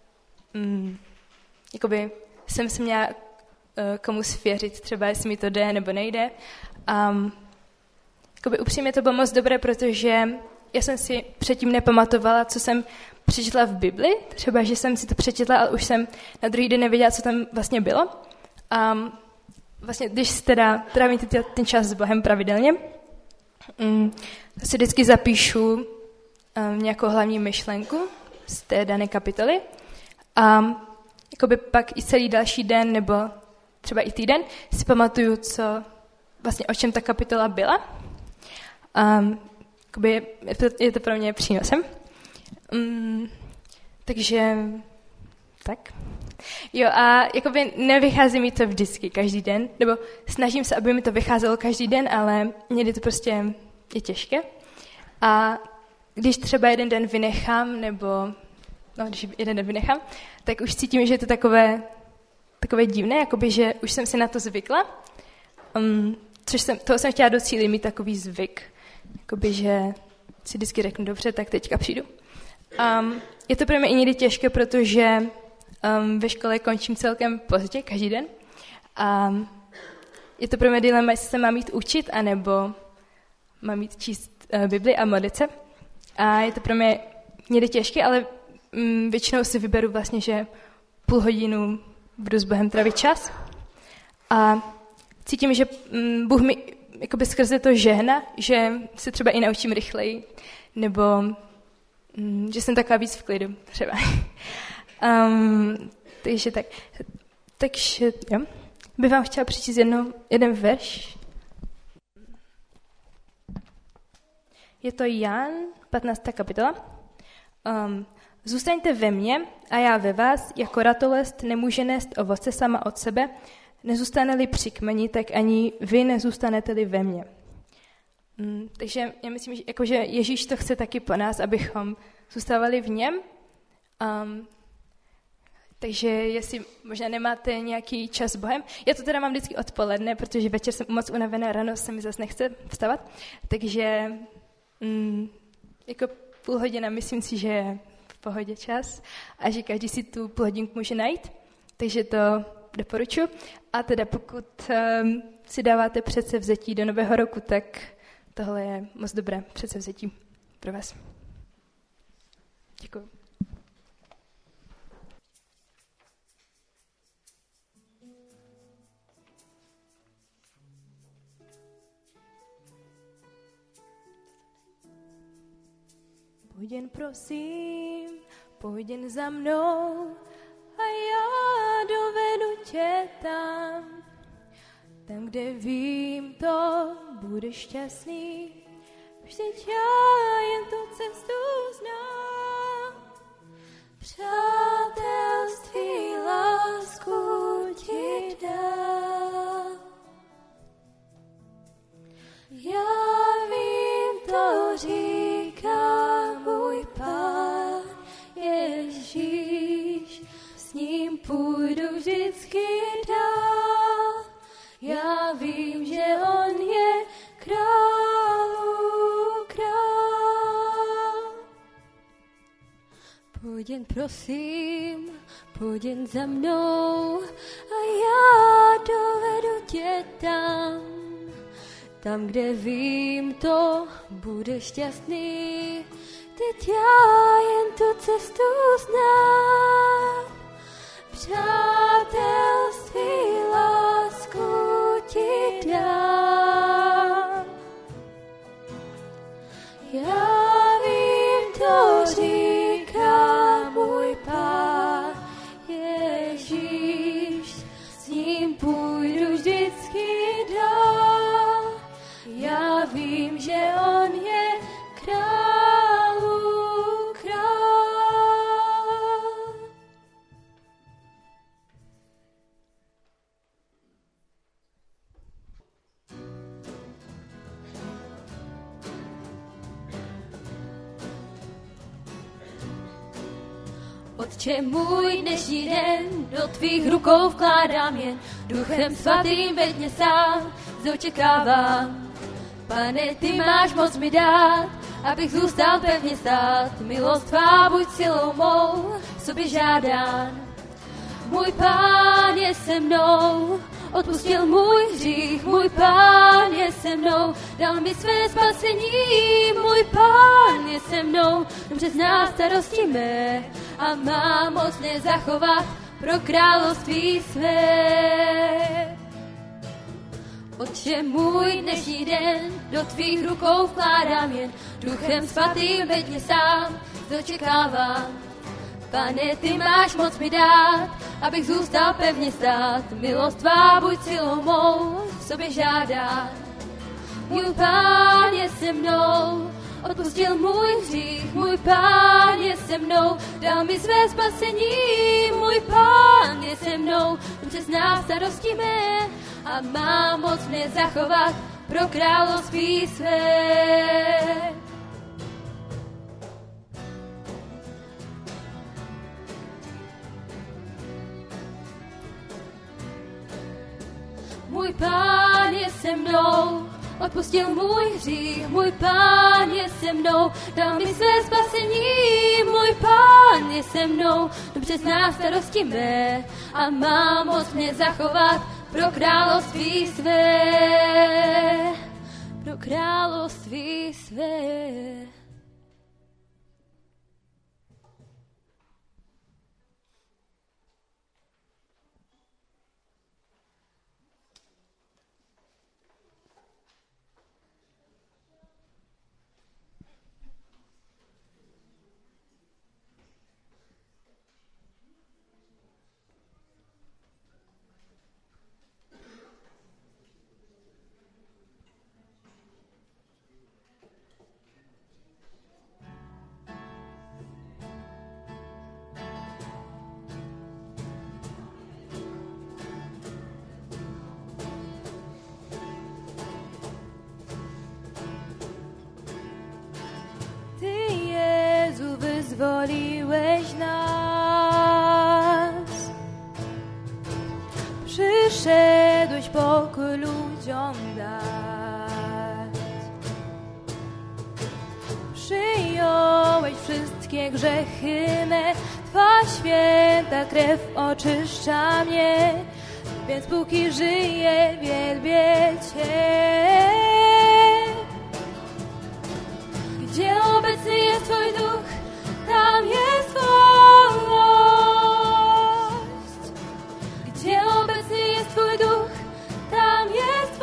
jakoby jsem se měla komu svěřit, třeba jestli mi to jde nebo nejde. Jakoby upřímně to bylo moc dobré, protože já jsem si předtím nepamatovala, co jsem přečetla v Bibli. Třeba, že jsem si to přečetla, ale už jsem na druhý den nevěděla, co tam vlastně bylo. vlastně, když teda trávíte ten čas s Bohem pravidelně, si vždycky zapíšu nějakou hlavní myšlenku z té dané kapitoly a jakoby pak i celý další den nebo třeba i týden si pamatuju, vlastně o čem ta kapitola byla. Jakoby je to pro mě přínosem. Takže tak. Jo, a jakoby nevychází mi to vždycky, každý den, nebo snažím se, aby mi to vycházelo každý den, ale někdy to prostě je těžké. A když třeba jeden den vynechám, tak už cítím, že je to takové divné, jakoby, že už jsem si na to zvykla. Toho jsem chtěla docílit, mít takový zvyk, jakoby, že si vždycky řeknu, dobře, tak teďka přijdu. Je to pro mě i někdy těžké, protože ve škole končím celkem pozdě, každý den. A je to pro mě dilema, jestli se mám jít učit, anebo mám jít číst Bibli a modlit se. A je to pro mě někdy těžké, ale většinou si vyberu vlastně, že půl hodinu budu s Bohem trávit čas. A cítím, že Bůh mi jakoby skrze to žehna, že se třeba i naučím rychleji, nebo že jsem taková víc v klidu třeba. Takže tak. Takže jo. Bych vám chtěla přečíst jeden verš. Je to Jan, 15. kapitola. Zůstaňte ve mně a já ve vás, jako ratolest nemůže nést ovoce sama od sebe, nezůstane-li při kmeni, tak ani vy nezůstanete-li ve mně. Takže já myslím, že Ježíš to chce taky po nás, abychom zůstávali v něm. Takže jestli možná nemáte nějaký čas s Bohem, já to teda mám vždycky odpoledne, protože večer jsem moc unavená, ráno se mi zase nechce vstávat, takže jako půl hodina myslím si, že je v pohodě čas a že každý si tu půl hodinku může najít, takže to doporučuji. A teda pokud si dáváte předsevzetí do nového roku, tak tohle je moc dobré předsevzetí pro vás. Děkuji. Pojď jen prosím, pojď jen za mnou a já dovedu tě tam, kde vím, to budeš šťastný, vždyť já jen tu cestu znám. Přátelství, lásku ti dám. Já vím, to říká můj Pán Ježíš, s ním půjdu vždycky dál. Já vím, že on je králů král. Pojď jen prosím, pojď jen za mnou a já dovedu tě tam, kde vím, to bude šťastný. Teď já jen tu cestu znám. Přátelství, lásku ti dám. Já vím, to říká můj Pán Ježíš, s ním půjdu vždycky dál. Já vím, že on je králů král. Otče můj, dnešní den do tvých rukou vkládám jen, Duchem svatým veď mě sám, zočekávám. Pane, ty máš moc mi dát, abych zůstal pevně stát. Milost tvá buď silou mou, sobě žádán. Můj Pán je se mnou, odpustil můj hřích. Můj Pán je se mnou, dal mi své spasení. Můj Pán je se mnou, dobře zná starosti mé a má moc mě zachovat pro království své. Otče můj, dnešní den do tvých rukou vkládám jen. Duchem svatým veď mě sám, dočekávám. Pane, ty máš moc mi dát, abych zůstal pevně stát. Milost tvá buď silou mou, v sobě žádá. Můj Pán je se mnou, odpustil můj hřích. Můj Pán je se mnou, dal mi své spasení. Můj Pán je se mnou, přes nás starosti mé a má moc mě zachovat pro království své. Můj Pán je se mnou, odpustil můj hřích. Můj Pán je se mnou, dal mi své spasení. Můj Pán je se mnou, dobře zná starosti mé a má moc mě zachovat pro království své. Pro království své. Wyzwoliłeś nas, przyszedłeś pokój ludziom dać, przyjąłeś wszystkie grzechy me, Twa święta krew oczyszcza mnie, więc póki żyję, wielbię Cię. Gdzie obecny jest Twój duch, tam jest wolność. Gdzie obecny jest Twój duch, tam jest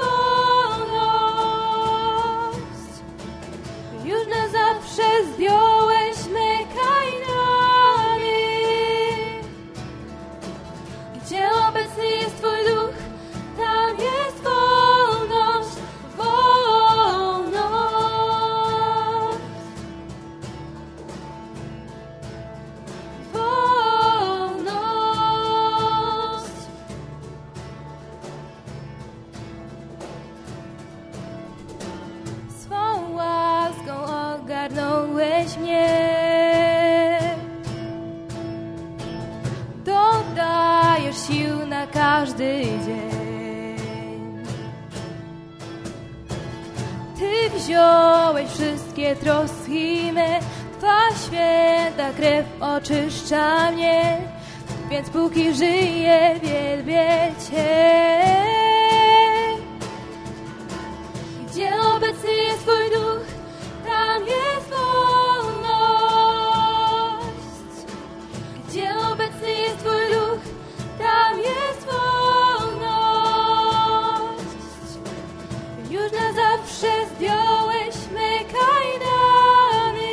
wolność. Już na zawsze zdjąłeś me kajdany. Gdzie obecny jest Twój duch, tam jest wolność, wolność. Ogarnąłeś mnie, dodajesz sił na każdy dzień. Ty wziąłeś wszystkie troski me, Twa święta krew oczyszcza mnie, więc póki żyję, wielbię Cię. Gdzie obecny jest Twój duch, tam jest wolność. Gdzie obecny jest Twój duch, tam jest wolność. Już na zawsze zdjąłeś me kajdany.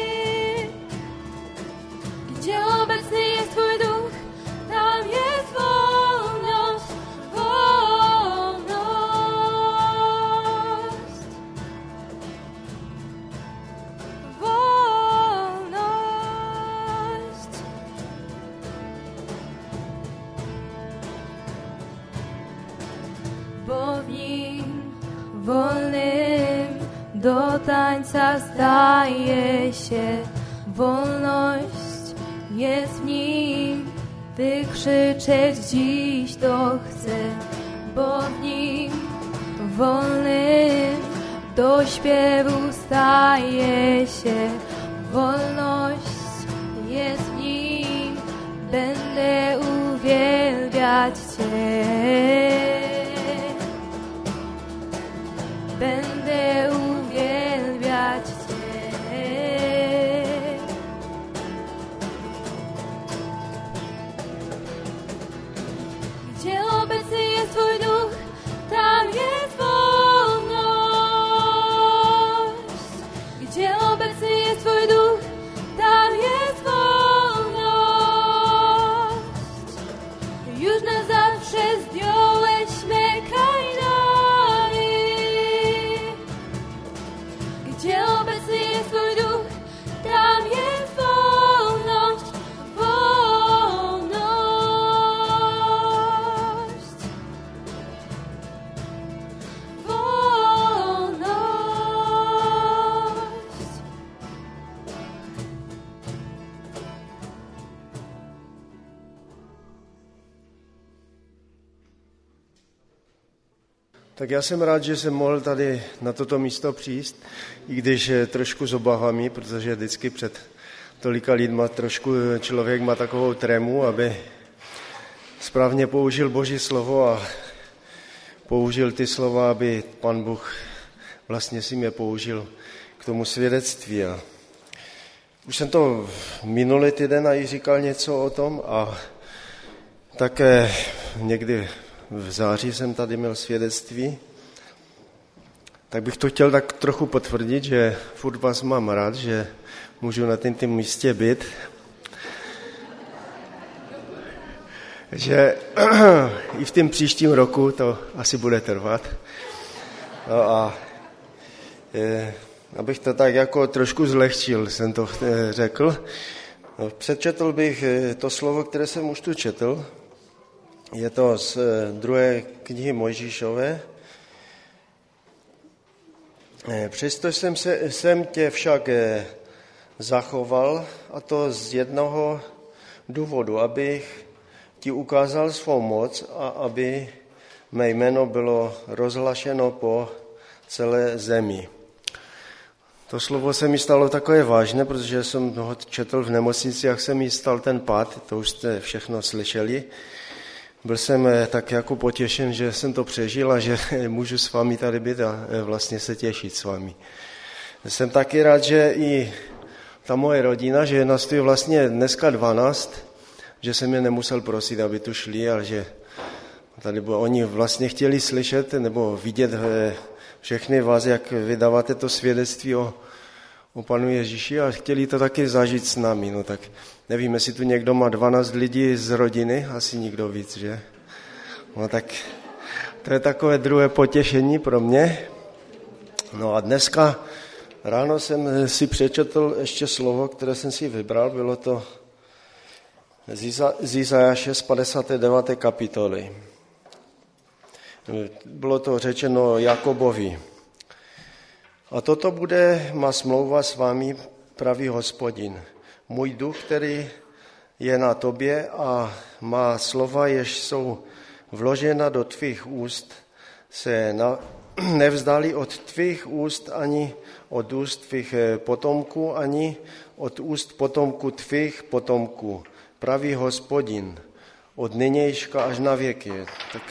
Gdzie obecny jest Twój duch, tam jest wolność, wolność. Bo w nim wolnym do tańca staje się. Wolność jest w nim, wykrzyczeć dziś to chcę. Bo w nim wolnym do śpiewu staje się. Wolność jest w nim, będę uwielbiać Cię. Będę uwielbiać Cię. Gdzie obecny jest Twój duch, tam jest Kde obecný je tvoj duch, tam je volnosť. Już na zawsze zdjąłeśmy kajdany. Gdzie obecny jest twój duch, tam jest wolność, wolność. Wolność. Tak já jsem rád, že jsem mohl tady na toto místo přijít, i když trošku s obavami, protože vždycky před tolika lidma trošku člověk má takovou trému, aby správně použil Boží slovo a použil ty slova, aby Pan Bůh vlastně si mě použil k tomu svědectví. A už jsem to minulý týden i říkal něco o tom a také někdy v září jsem tady měl svědectví, tak bych to chtěl tak trochu potvrdit, že furt vás mám rád, že můžu na tom místě být, že i v tom příštím roku to asi bude trvat. No a abych to tak jako trošku zlehčil, jsem to řekl. No, přečetl bych to slovo, které jsem už tu četl. Je to z 2. knihy Mojžíšové. Přesto jsem tě však zachoval, a to z jednoho důvodu, abych ti ukázal svou moc a aby mé jméno bylo rozhlašeno po celé zemi. To slovo se mi stalo takové vážné, protože jsem ho četl v nemocnici, jak se mi stal ten pád, to už jste všechno slyšeli. Byl jsem tak jako potěšen, že jsem to přežil a že můžu s vámi tady být a vlastně se těšit s vámi. Jsem taky rád, že i ta moje rodina, že nás tu je vlastně dneska 12, že jsem je nemusel prosit, aby tu šli, ale že tady oni vlastně chtěli slyšet nebo vidět všechny vás, jak vydáváte to svědectví o Panu Ježíši a chtěli to taky zažít s námi. No tak nevím, jestli tu někdo má 12 lidí z rodiny, asi nikdo víc, že? No tak to je takové druhé potěšení pro mě. No a dneska ráno jsem si přečetl ještě slovo, které jsem si vybral, bylo to z Izajáše z 59. kapitoly. Bylo to řečeno Jakobovi. A toto bude má smlouva s vámi, pravý Hospodin. Můj duch, který je na tobě a má slova, jež jsou vložena do tvých úst, se nevzdali od tvých úst ani od úst tvých potomků, ani od úst potomků tvých potomků. Pravý Hospodin, od nynějška až na věky. Tak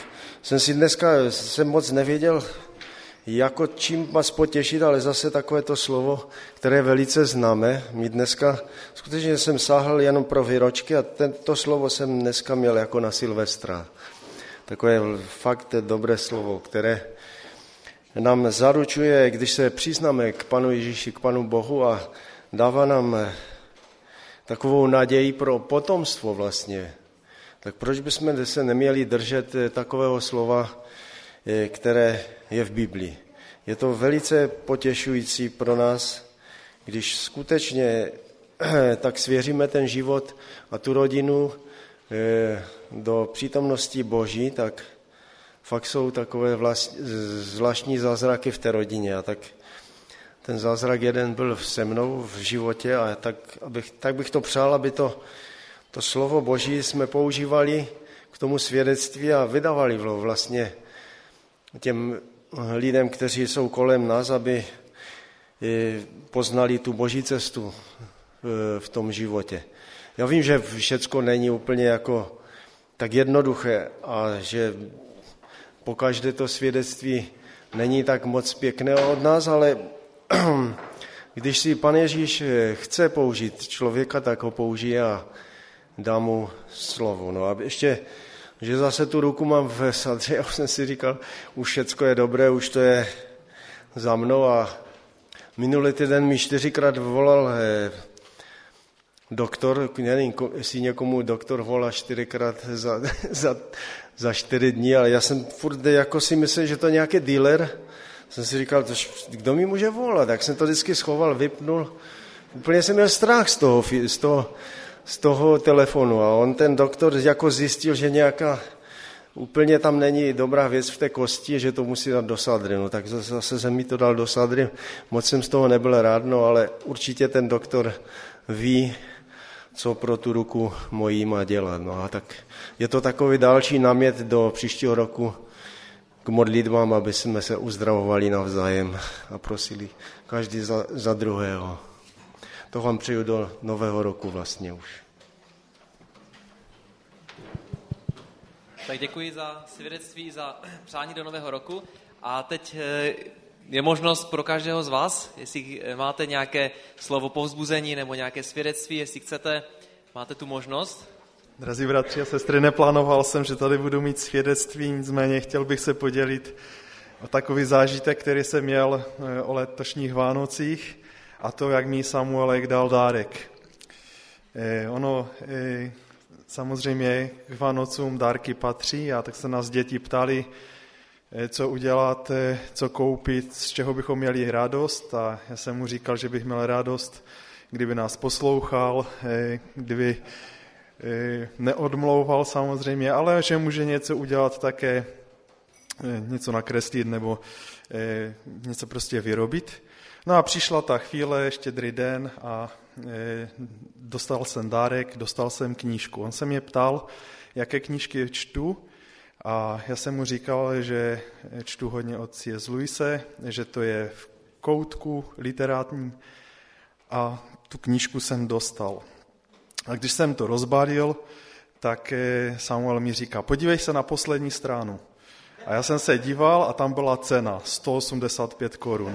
jsem moc nevěděl, jako čím vás potěšit, ale zase takové to slovo, které velice známe. My dneska, skutečně jsem sáhl jenom pro výročky a tento slovo jsem dneska měl jako na Silvestra. Takové fakt dobré slovo, které nám zaručuje, když se přiznáme k Panu Ježíši, k Panu Bohu a dává nám takovou naději pro potomstvo vlastně. Tak proč bychom se neměli držet takového slova, které je v Biblii? Je to velice potěšující pro nás, když skutečně tak svěříme ten život a tu rodinu do přítomnosti Boží, tak fakt jsou takové zvláštní zázraky v té rodině. A tak ten zázrak jeden byl se mnou v životě a tak bych to přál, aby to slovo Boží jsme používali k tomu svědectví a vydávali vlastně těm lidem, kteří jsou kolem nás, aby poznali tu Boží cestu v tom životě. Já vím, že všecko není úplně jako tak jednoduché a že pokaždé to svědectví není tak moc pěkné od nás, ale když si Pan Ježíš chce použít člověka, tak ho použije a dá mu slovo. No a ještě, že zase tu ruku mám v sadře, já jsem si říkal, už všecko je dobré, už to je za mnou a Minulý týden mi 4krát volal doktor, nevím, jestli někomu doktor volá 4krát za 4 dní, ale já jsem furt jako si myslel, že to je nějaký dealer. Jsem si říkal, kdo mi může volat? Tak jsem to vždycky schoval, vypnul. Úplně jsem měl strach z toho telefonu a on, ten doktor, jako zjistil, že nějaká úplně tam není dobrá věc v té kosti, že to musí dát do sadry. No, tak zase jsem mi to dal do sadry. Moc jsem z toho nebyl rád, no, ale určitě ten doktor ví, co pro tu ruku mojí má dělat. No, a tak je to takový další námět do příštího roku k modlitbám, aby jsme se uzdravovali navzájem a prosili každý za druhého. To vám přeju do nového roku vlastně už. Tak děkuji za svědectví, za přání do nového roku. A teď je možnost pro každého z vás, jestli máte nějaké slovo povzbuzení nebo nějaké svědectví, jestli chcete, máte tu možnost. Drazí bratři a sestry, neplánoval jsem, že tady budu mít svědectví, nicméně chtěl bych se podělit o takový zážitek, který jsem měl o letošních Vánocích, a to, jak mi Samuelek dal dárek. Samozřejmě k Vánocům dárky patří, a tak se nás děti ptali, co udělat, co koupit, z čeho bychom měli radost, a já jsem mu říkal, že bych měl radost, kdyby nás poslouchal, kdyby neodmlouval samozřejmě, ale že může něco udělat také, něco nakreslit nebo něco prostě vyrobit. No a přišla ta chvíle, Štědrý den, a dostal jsem dárek, dostal jsem knížku. On se mě ptal, jaké knížky čtu, a já jsem mu říkal, že čtu hodně od C.S. Lewise, že to je v koutku literární, a tu knížku jsem dostal. A když jsem to rozbalil, tak Samuel mi říká, podívej se na poslední stranu. A já jsem se díval a tam byla cena 185 korun.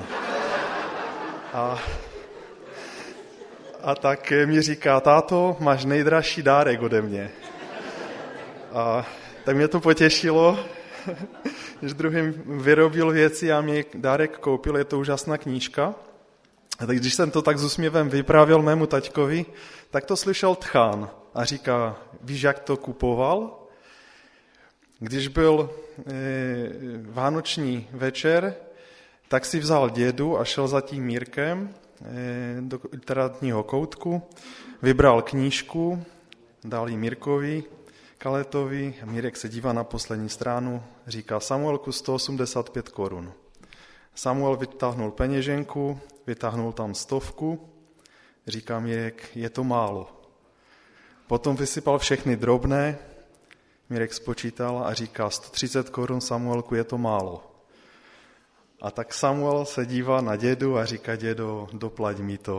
A tak mi říká, táto, máš nejdražší dárek ode mě. A tak mě to potěšilo, že druhým vyrobil věci a mě dárek koupil, je to úžasná knížka. A tak když jsem to tak s úsměvem vyprávěl mému taťkovi, tak to slyšel tchán a říká, víš, jak to kupoval? Když byl vánoční večer, tak si vzal dědu a šel za tím Mírkem do literárního koutku, vybral knížku, dal ji Mírkovi, Kaletovi, a Mírek se dívá na poslední stranu, říká, Samuelku, 185 korun. Samuel vytáhnul peněženku, vytáhnul tam 100, říká Mírek, je to málo. Potom vysypal všechny drobné, Mírek spočítal a říká, 130 korun, Samuelku, je to málo. A tak Samuel se dívá na dědu a říká, dědo, doplať mi to.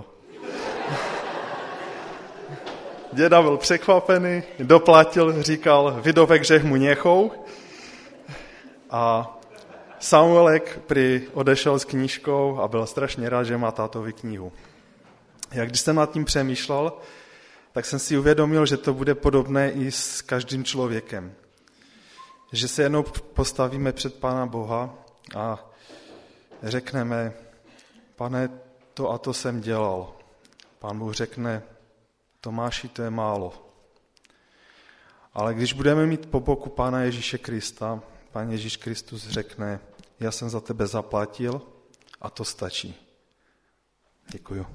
Děda byl překvapený, doplatil, říkal, vydovek řech mu něchou. A Samuelek odešel s knížkou a byl strašně rád, že má tátovi knihu. Jak když jsem nad tím přemýšlel, tak jsem si uvědomil, že to bude podobné i s každým člověkem. Že se jednou postavíme před Pána Boha a řekneme, Pane, to a to jsem dělal. Pán Bůh řekne, Tomáši, to je málo. Ale když budeme mít po boku Pána Ježíše Krista, Pán Ježíš Kristus řekne, já jsem za tebe zaplatil a to stačí. Děkuju.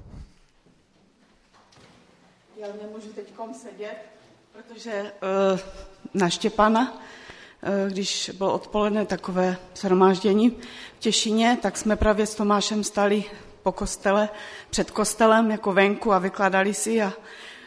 Já nemůžu teďkom sedět, protože na Štěpána, když bylo odpoledne takové shromáždění v Těšíně, tak jsme právě s Tomášem stali po kostele, před kostelem jako venku a vykládali si a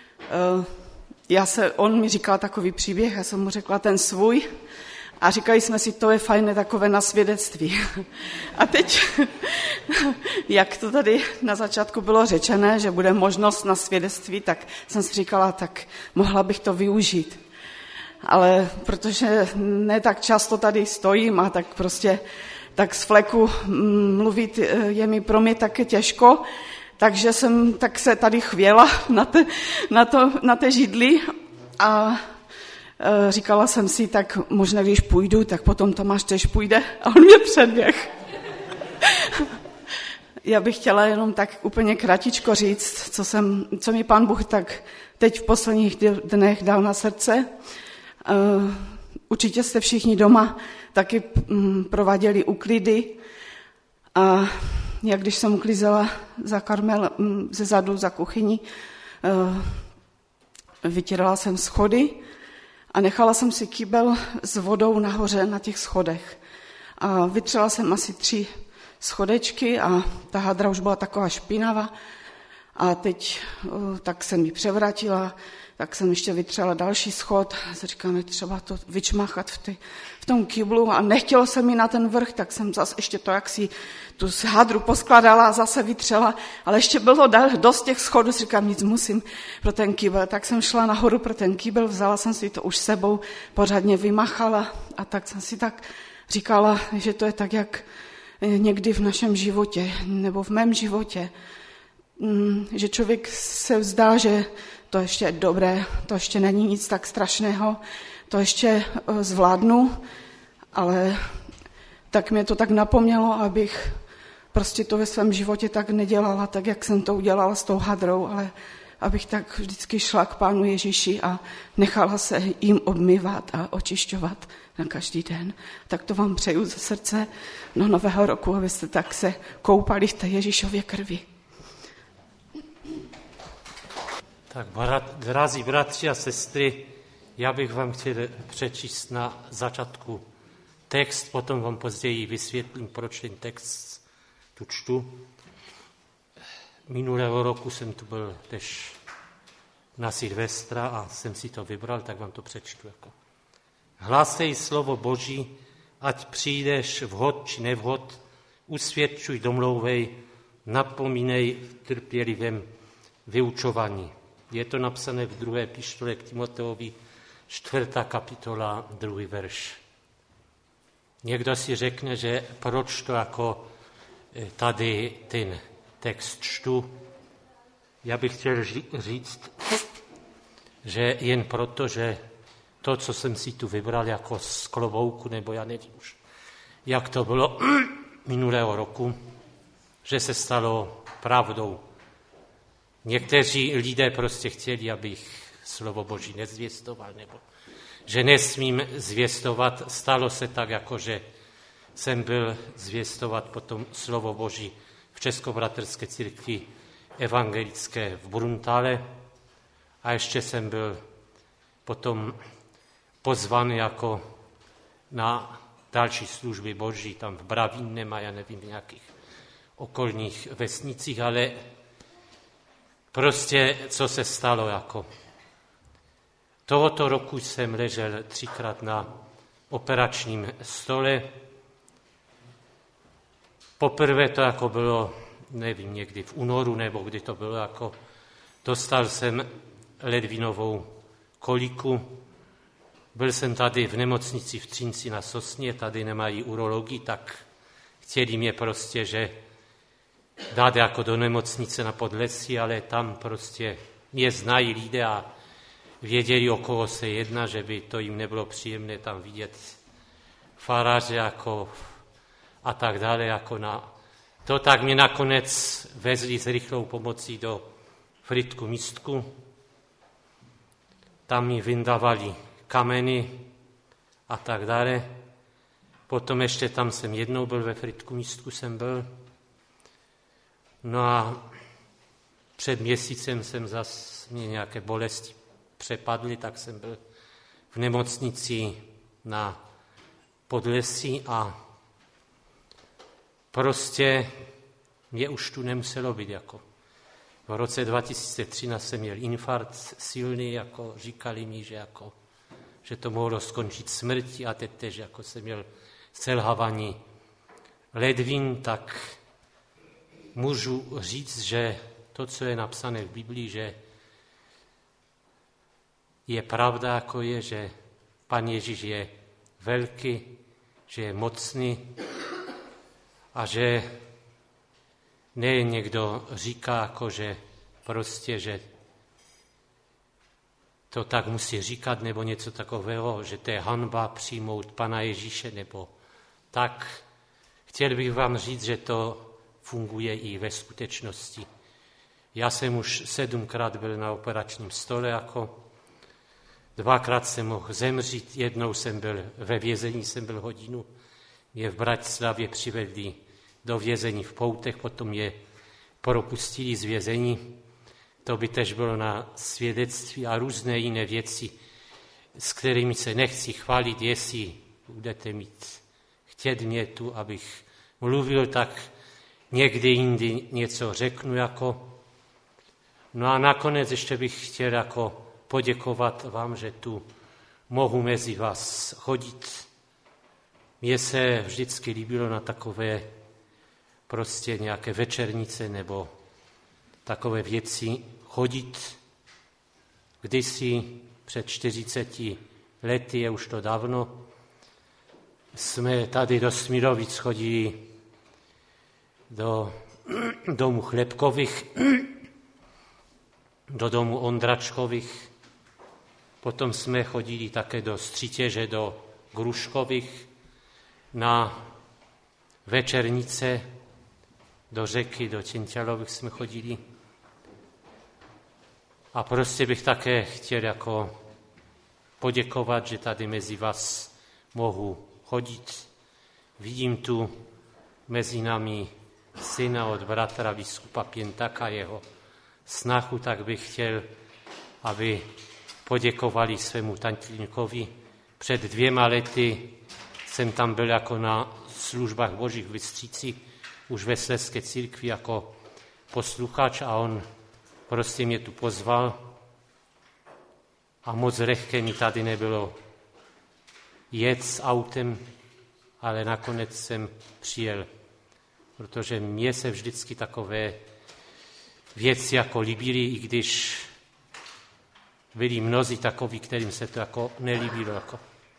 on mi říkal takový příběh, já jsem mu řekla ten svůj a říkali jsme si, to je fajné takové na svědectví. A teď, jak to tady na začátku bylo řečené, že bude možnost na svědectví, tak jsem si říkala, tak mohla bych to využít. Ale protože ne tak často tady stojím a tak prostě tak z fleku mluvit je mi pro mě také těžko, takže jsem tak se tady chvěla na té židli a říkala jsem si, tak možná když půjdu, tak potom Tomáš tež půjde a on mě předběh. Já bych chtěla jenom tak úplně kratičko říct, co mi Pán Bůh tak teď v posledních dnech dal na srdce. Určitě jste všichni doma taky prováděli úklidy a jak když jsem uklízela za Karmel ze zadu za kuchyni, vytírala jsem schody a nechala jsem si kýbel s vodou nahoře na těch schodech. A vytřela jsem asi 3 schodečky a ta hadra už byla taková špinavá. A teď tak jsem ji převrátila, tak jsem ještě vytřela další schod. Říkám, třeba to vyčmáchat v tom kýblu a nechtělo se mi na ten vrch, tak jsem zase ještě to, jak si tu hadru poskladala a zase vytřela. Ale ještě bylo dost těch schodů, říkám, nic musím pro ten kýbel. Tak jsem šla nahoru pro ten kýbel, vzala jsem si to už sebou, pořádně vymachala a tak jsem si tak říkala, že to je tak, jak někdy v našem životě, nebo v mém životě, že člověk se vzdá, že to ještě je dobré, to ještě není nic tak strašného, to ještě zvládnu, ale tak mě to tak napomnělo, abych prostě to ve svém životě tak nedělala, tak jak jsem to udělala s tou hadrou, ale abych tak vždycky šla k Pánu Ježíši a nechala se jim obmývat a očišťovat na každý den. Tak to vám přeju ze srdce do nového roku, abyste tak se koupali v té Ježíšově krvi. Tak, drazí bratři a sestry, já bych vám chtěl přečíst na začátku text, potom vám později vysvětlím, proč ten text tu čtu. Minulého roku jsem tu byl tež na Silvestra a jsem si to vybral, tak vám to přečtu. Hlásej slovo Boží, ať přijdeš vhod či nevhod, usvědčuj, domlouvej, napomínej v trpělivém vyučování. Je to napsané v 2. epištole k Timoteovi, 4. kapitola, 2. verš. Někdo si řekne, že proč to jako tady ten text čtu. Já bych chtěl říct, že jen proto, že to, co jsem si tu vybral jako z klobouku, nebo já nevím už, jak to bylo minulého roku, že se stalo pravdou. Někteří lidé prostě chtěli, abych slovo Boží nezvěstoval, nebo že nesmím zvěstovat. Stalo se tak, jako že jsem byl zvěstovat potom slovo Boží v Českobratrské církvi evangelické v Bruntále a ještě jsem byl potom pozvan jako na další služby Boží tam v Bravínem a já nevím, v nějakých okolních vesnicích, ale prostě, co se stalo jako. Tohoto roku jsem ležel 3krát na operačním stole. Poprvé to jako bylo, nevím, někdy v únoru, nebo kdy to bylo, jako dostal jsem ledvinovou koliku. Byl jsem tady v nemocnici v Třinci na Sosně, tady nemají urologii, tak chtěli mě prostě, že dát jako do nemocnice na Podlesí, ale tam prostě mě znají lidé a věděli, o koho se jedná, že by to jim nebylo příjemné tam vidět faráře jako a tak dále. Jako to tak mě nakonec vezli s rychlou pomocí do Frýdku Místku. Tam mi vyndávali kameny a tak dále. Potom ještě tam jsem jednou byl, ve Frýdku Místku jsem byl. No a před měsícem jsem zase mě nějaké bolesti přepadly, tak jsem byl v nemocnici na Podlesí a prostě mě už tu nemuselo být. Jako. V roce 2013 jsem měl infarkt silný, jako říkali mi, že to mohlo skončit smrtí a teď tež jako jsem měl selhávání ledvin, tak můžu říct, že to, co je napsané v Biblii, že je pravda, jako je, že Pan Ježíš je velký, že je mocný a že ne někdo říká, jako že prostě, že to tak musí říkat, nebo něco takového, že to je hanba přijmout Pana Ježíše, nebo tak. Chtěl bych vám říct, že to funguje i ve skutečnosti. Já jsem už 7krát byl na operačním stole, jako 2krát jsem mohl zemřít, jednou jsem byl ve vězení, jsem byl hodinu. Mě v Bratislavě přivedli do vězení v Poutech, potom je propustili z vězení. To by tež bylo na svědectví a různé jiné věci, s kterými se nechci chválit, jestli budete chtět mě tu, abych mluvil, tak někdy jindy něco řeknu jako. No a nakonec ještě bych chtěl jako poděkovat vám, že tu mohu mezi vás chodit. Mně se vždycky líbilo na takové prostě nějaké večernice nebo takové věci chodit. Kdysi před 40 lety, je už to dávno, jsme tady do Smilovic chodili do domu Chlebkových, do domu Ondračkových, potom jsme chodili také do Střitěže, do Gruškových, na večernice, do řeky, do Čenťalových jsme chodili. A prostě bych také chtěl jako poděkovat, že tady mezi vás mohu chodit. Vidím tu mezi námi syna od bratra biskupa Pěntaka, jeho snahu, tak bych chtěl, aby poděkovali svému tatínkovi. Před 2 lety jsem tam byl jako na službách božích v Bystřici, už ve Slezské církvi jako posluchač a on prostě mě tu pozval a moc lehké mi tady nebylo jet s autem, ale nakonec jsem přijel, protože mně se vždycky takové věci jako líbily, i když byli mnozí takoví, kterým se to jako nelíbilo. Jako.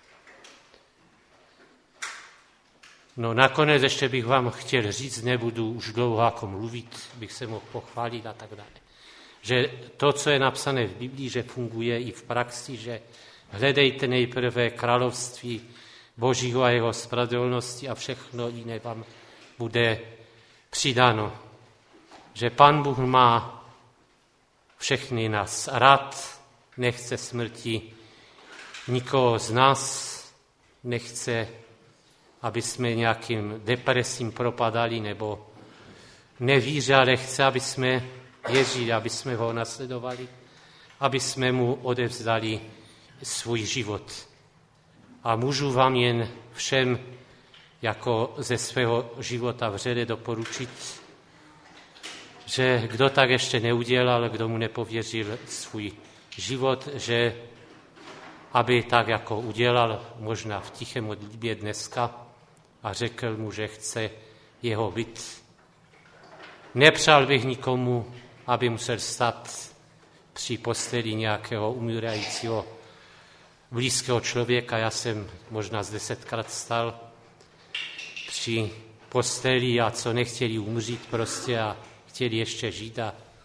No nakonec ještě bych vám chtěl říct, nebudu už dlouho jako mluvit, bych se mohl pochválit a tak dále. Že to, co je napsané v Biblii, že funguje i v praxi, že hledejte nejprve království Božího a jeho spravedlnosti a všechno jiné vám bude přidáno. Že Pán Bůh má všechny nás rád, nechce smrti nikoho z nás, nechce, aby jsme nějakým depresím propadali nebo nevíře, ale chce, aby jsme věřili, aby jsme ho nasledovali, aby jsme mu odevzdali svůj život. A můžu vám jen všem jako ze svého života vřele doporučit, že kdo tak ještě neudělal, kdo mu nepověřil svůj život, že aby tak jako udělal možná v tiché modlitbě dneska a řekl mu, že chce jeho být. Nepřál bych nikomu, aby musel stát při posteli nějakého umírajícího blízkého člověka. Já jsem možná 10krát stal při posteli a co nechtěli umřít prostě a chtěli ještě žít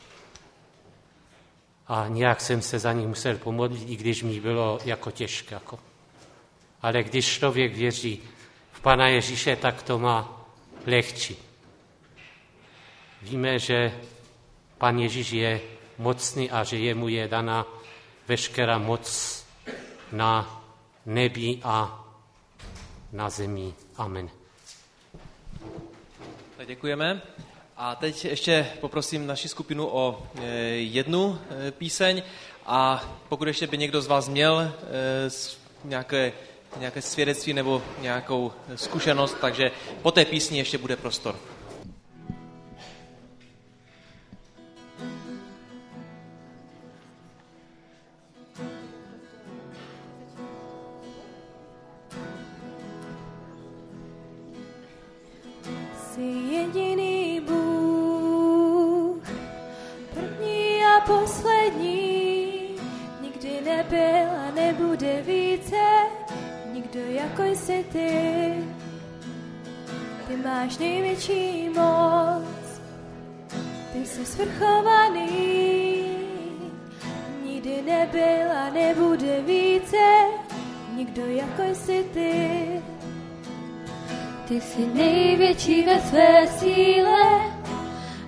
a nějak jsem se za nich musel pomodlit, i když mi bylo jako těžké. Jako. Ale když člověk věří v Pana Ježíše, tak to má lehčí. Víme, že Pan Ježíš je mocný a že jemu je daná veškerá moc na nebi a na zemi. Amen. Tak děkujeme. A teď ještě poprosím naši skupinu o jednu píseň a pokud ještě by někdo z vás měl nějaké svědectví nebo nějakou zkušenost, takže po té písni ještě bude prostor. Jsi jediný Bůh, první a poslední, nikdy nebyl a nebude více, nikdo jako jsi ty. Ty máš největší moc, ty jsi svrchovaný, nikdy nebyl a nebude více, nikdo jako jsi ty. Ty jsi největší ve své síle,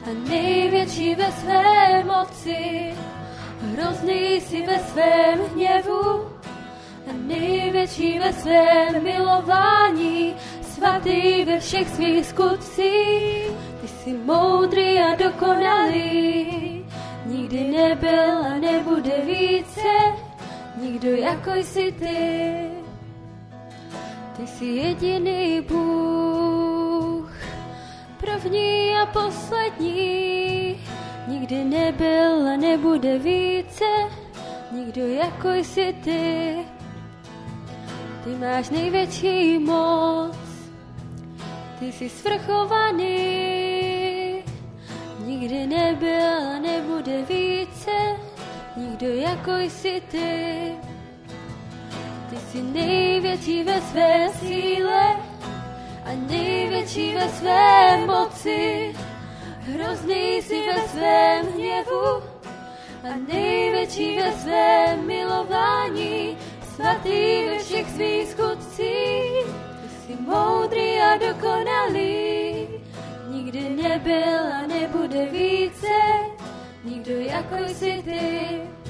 a největší ve své moci. Hrozný jsi ve svém hněvu a největší ve svém milování, svatý ve všech svých skutcích. Ty jsi moudrý a dokonalý, nikdy nebyl a nebude více nikdo jako jsi ty. Ty jsi jediný Bůh, první a poslední, nikdy nebyl a nebude více nikdo jako jsi ty. Ty máš největší moc, ty jsi svrchovaný, nikdy nebyl a nebude více nikdo jako jsi ty. Ty jsi největší ve své síle a největší ve své moci. Hrozný jsi ve svém hněvu a největší ve svém milování, svatý ve všech svých skutcích. Ty jsi moudrý a dokonalý, nikdy nebyl a nebude více nikdo jako jsi ty.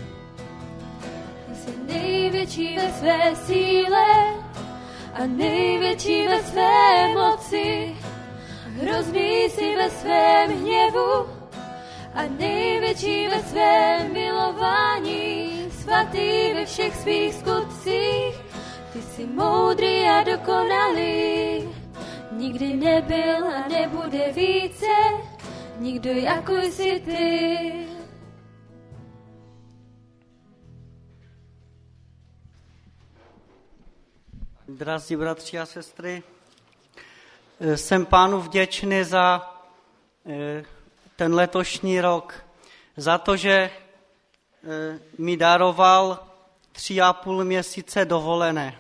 Ty jsi největší ve své síle a největší ve své moci. Hrozný jsi ve svém hněvu a největší ve svém milování, svatý ve všech svých skutcích. Ty jsi moudrý a dokonalý, nikdy nebyl a nebude více nikdo jako jsi ty. Drazí bratři a sestry, jsem Pánu vděčný za ten letošní rok, za to, že mi daroval 3,5 měsíce dovolené.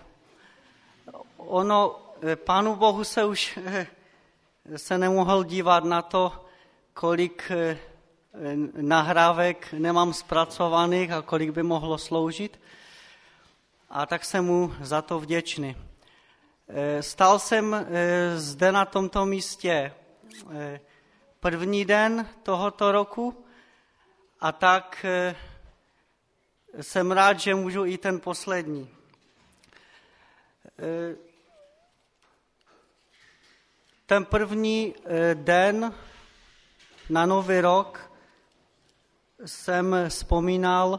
Pánu Bohu se už se nemohl dívat na to, kolik nahrávek nemám zpracovaných a kolik by mohlo sloužit. A tak jsem mu za to vděčný. Stal jsem zde na tomto místě první den tohoto roku a tak jsem rád, že můžu i ten poslední. Ten první den na Nový rok jsem vzpomínal,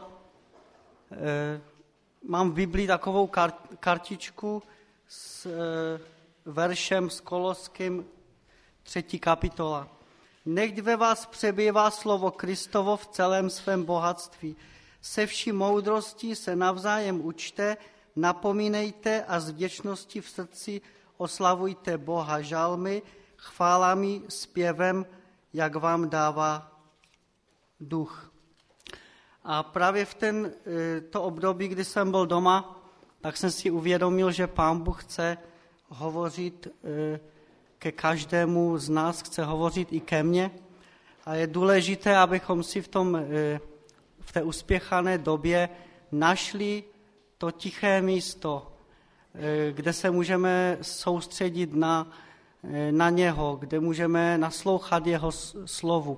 mám v Biblii takovou kartičku s veršem s Koloským 3. kapitola. Nechť ve vás přebývá slovo Kristovo v celém svém bohatství. Se vší moudrostí se navzájem učte, napomínejte a s vděčností v srdci oslavujte Boha žalmy, chválami, zpěvem, jak vám dává duch. A právě v to období, kdy jsem byl doma, tak jsem si uvědomil, že Pán Bůh chce hovořit ke každému z nás, chce hovořit i ke mně. A je důležité, abychom si v té uspěchané době našli to tiché místo, kde se můžeme soustředit na něho, kde můžeme naslouchat jeho slovu.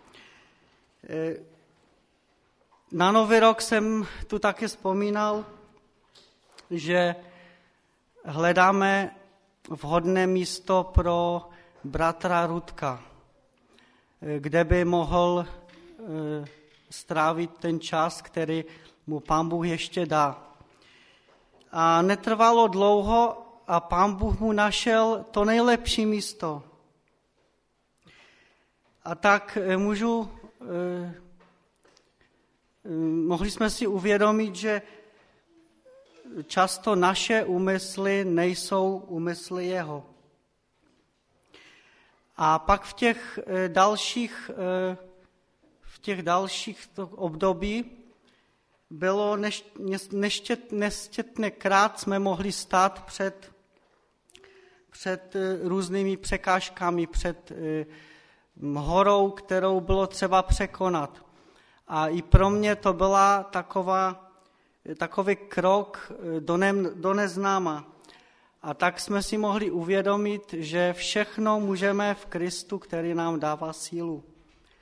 Na Nový rok jsem tu taky vzpomínal, že hledáme vhodné místo pro bratra Rudka, kde by mohl strávit ten čas, který mu Pán Bůh ještě dá. A netrvalo dlouho a Pán Bůh mu našel to nejlepší místo. A tak mohli jsme si uvědomit, že často naše úmysly nejsou úmysly jeho. A pak v těch dalších období bylo nesčetněkrát jsme mohli stát před různými překážkami, před horou, kterou bylo třeba překonat. A i pro mě to byla takový krok do neznáma. A tak jsme si mohli uvědomit, že všechno můžeme v Kristu, který nám dává sílu.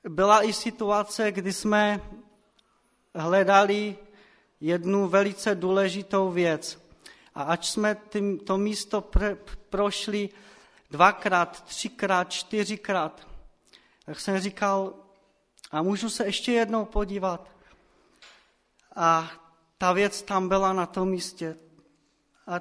byla i situace, kdy jsme hledali jednu velice důležitou věc. A ač jsme to místo prošli 2krát, 3krát, 4krát, tak jsem říkal, a můžu se ještě jednou podívat. A ta věc tam byla na tom místě. A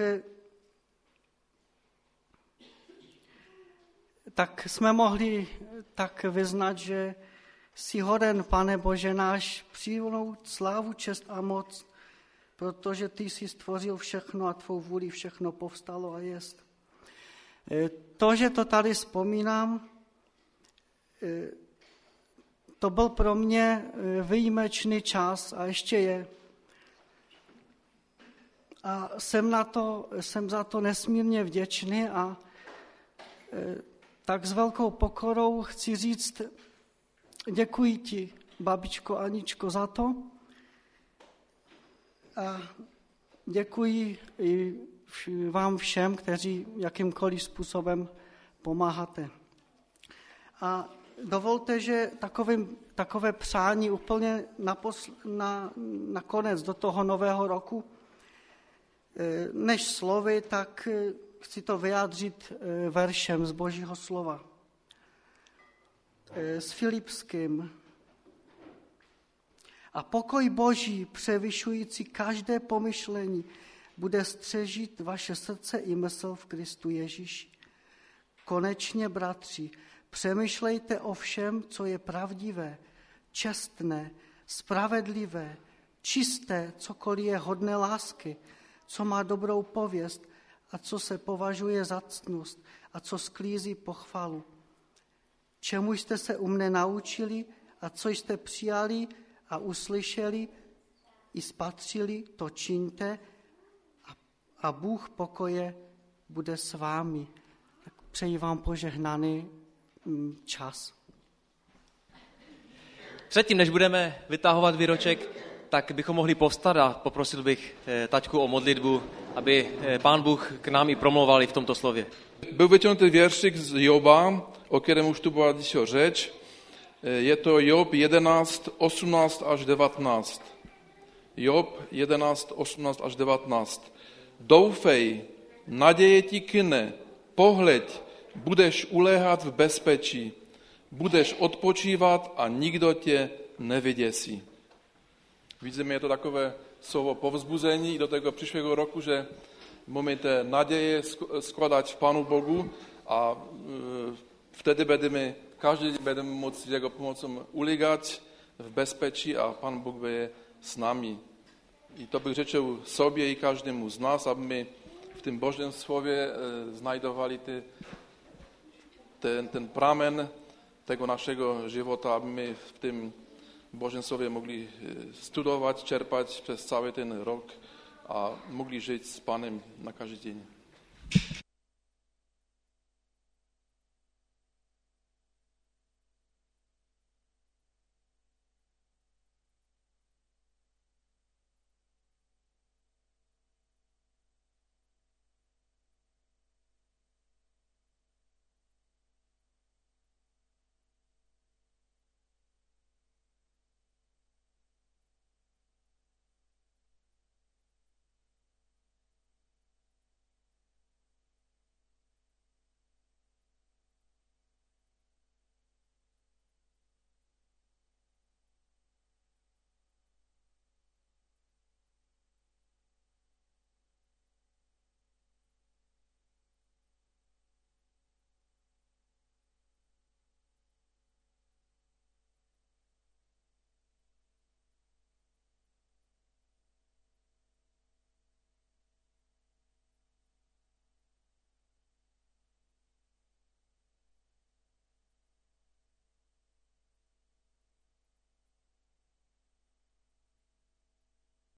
tak jsme mohli tak vyznat, že jsi hoden, Pane Bože náš, přijmout slávu, čest a moc, protože ty jsi stvořil všechno a tvou vůli všechno povstalo a jest. To, že to tady vzpomínám, to byl pro mě výjimečný čas a ještě je. A jsem za to nesmírně vděčný a tak s velkou pokorou chci říct, děkuji ti, babičko Aničko, za to. A děkuji i vám všem, kteří jakýmkoliv způsobem pomáháte. A dovolte, že takové přání úplně na konec do toho nového roku, než slovy, tak chci to vyjádřit veršem z Božího slova. S Filipským. A pokoj Boží, převyšující každé pomyšlení, bude střežit vaše srdce i mysl v Kristu Ježíši. Konečně, bratři, přemýšlejte o všem, co je pravdivé, čestné, spravedlivé, čisté, cokoliv je hodné lásky, co má dobrou pověst a co se považuje za ctnost a co sklízí pochvalu. Čemu jste se u mne naučili a co jste přijali a uslyšeli i spatřili, to čiňte a Bůh pokoje bude s vámi. Tak přeji vám požehnaný čas. Předtím, než budeme vytahovat výroček, tak bychom mohli povstat a poprosil bych taťku o modlitbu, aby Pán Bůh k nám i promlouval i v tomto slově. Byl vyťahnutý věršik z Joba, o kterém už tu byla řeč. Je to Job 11, 18 až 19. Job 11, 18 až 19. Doufej, naděje ti kyne, pohleď, budeš uléhat v bezpečí, budeš odpočívat a nikdo tě nevyděsí. Vidíme, je to takové slovo povzbuzení do tego przyszłego roku, že máme nadzieję składać w Panu Bogu a wtedy každý budeme moci Jego pomocą ulegać w bezpečí a Pan Bóg bude s nami. I to bych řečil sobě i každému z nás, aby my v tom Božím slově znajdovali ten pramen tego naszego života, aby my v tom Božím slově mogli studovat, čerpat přes celý ten rok a mogli žít s Panem na každý den.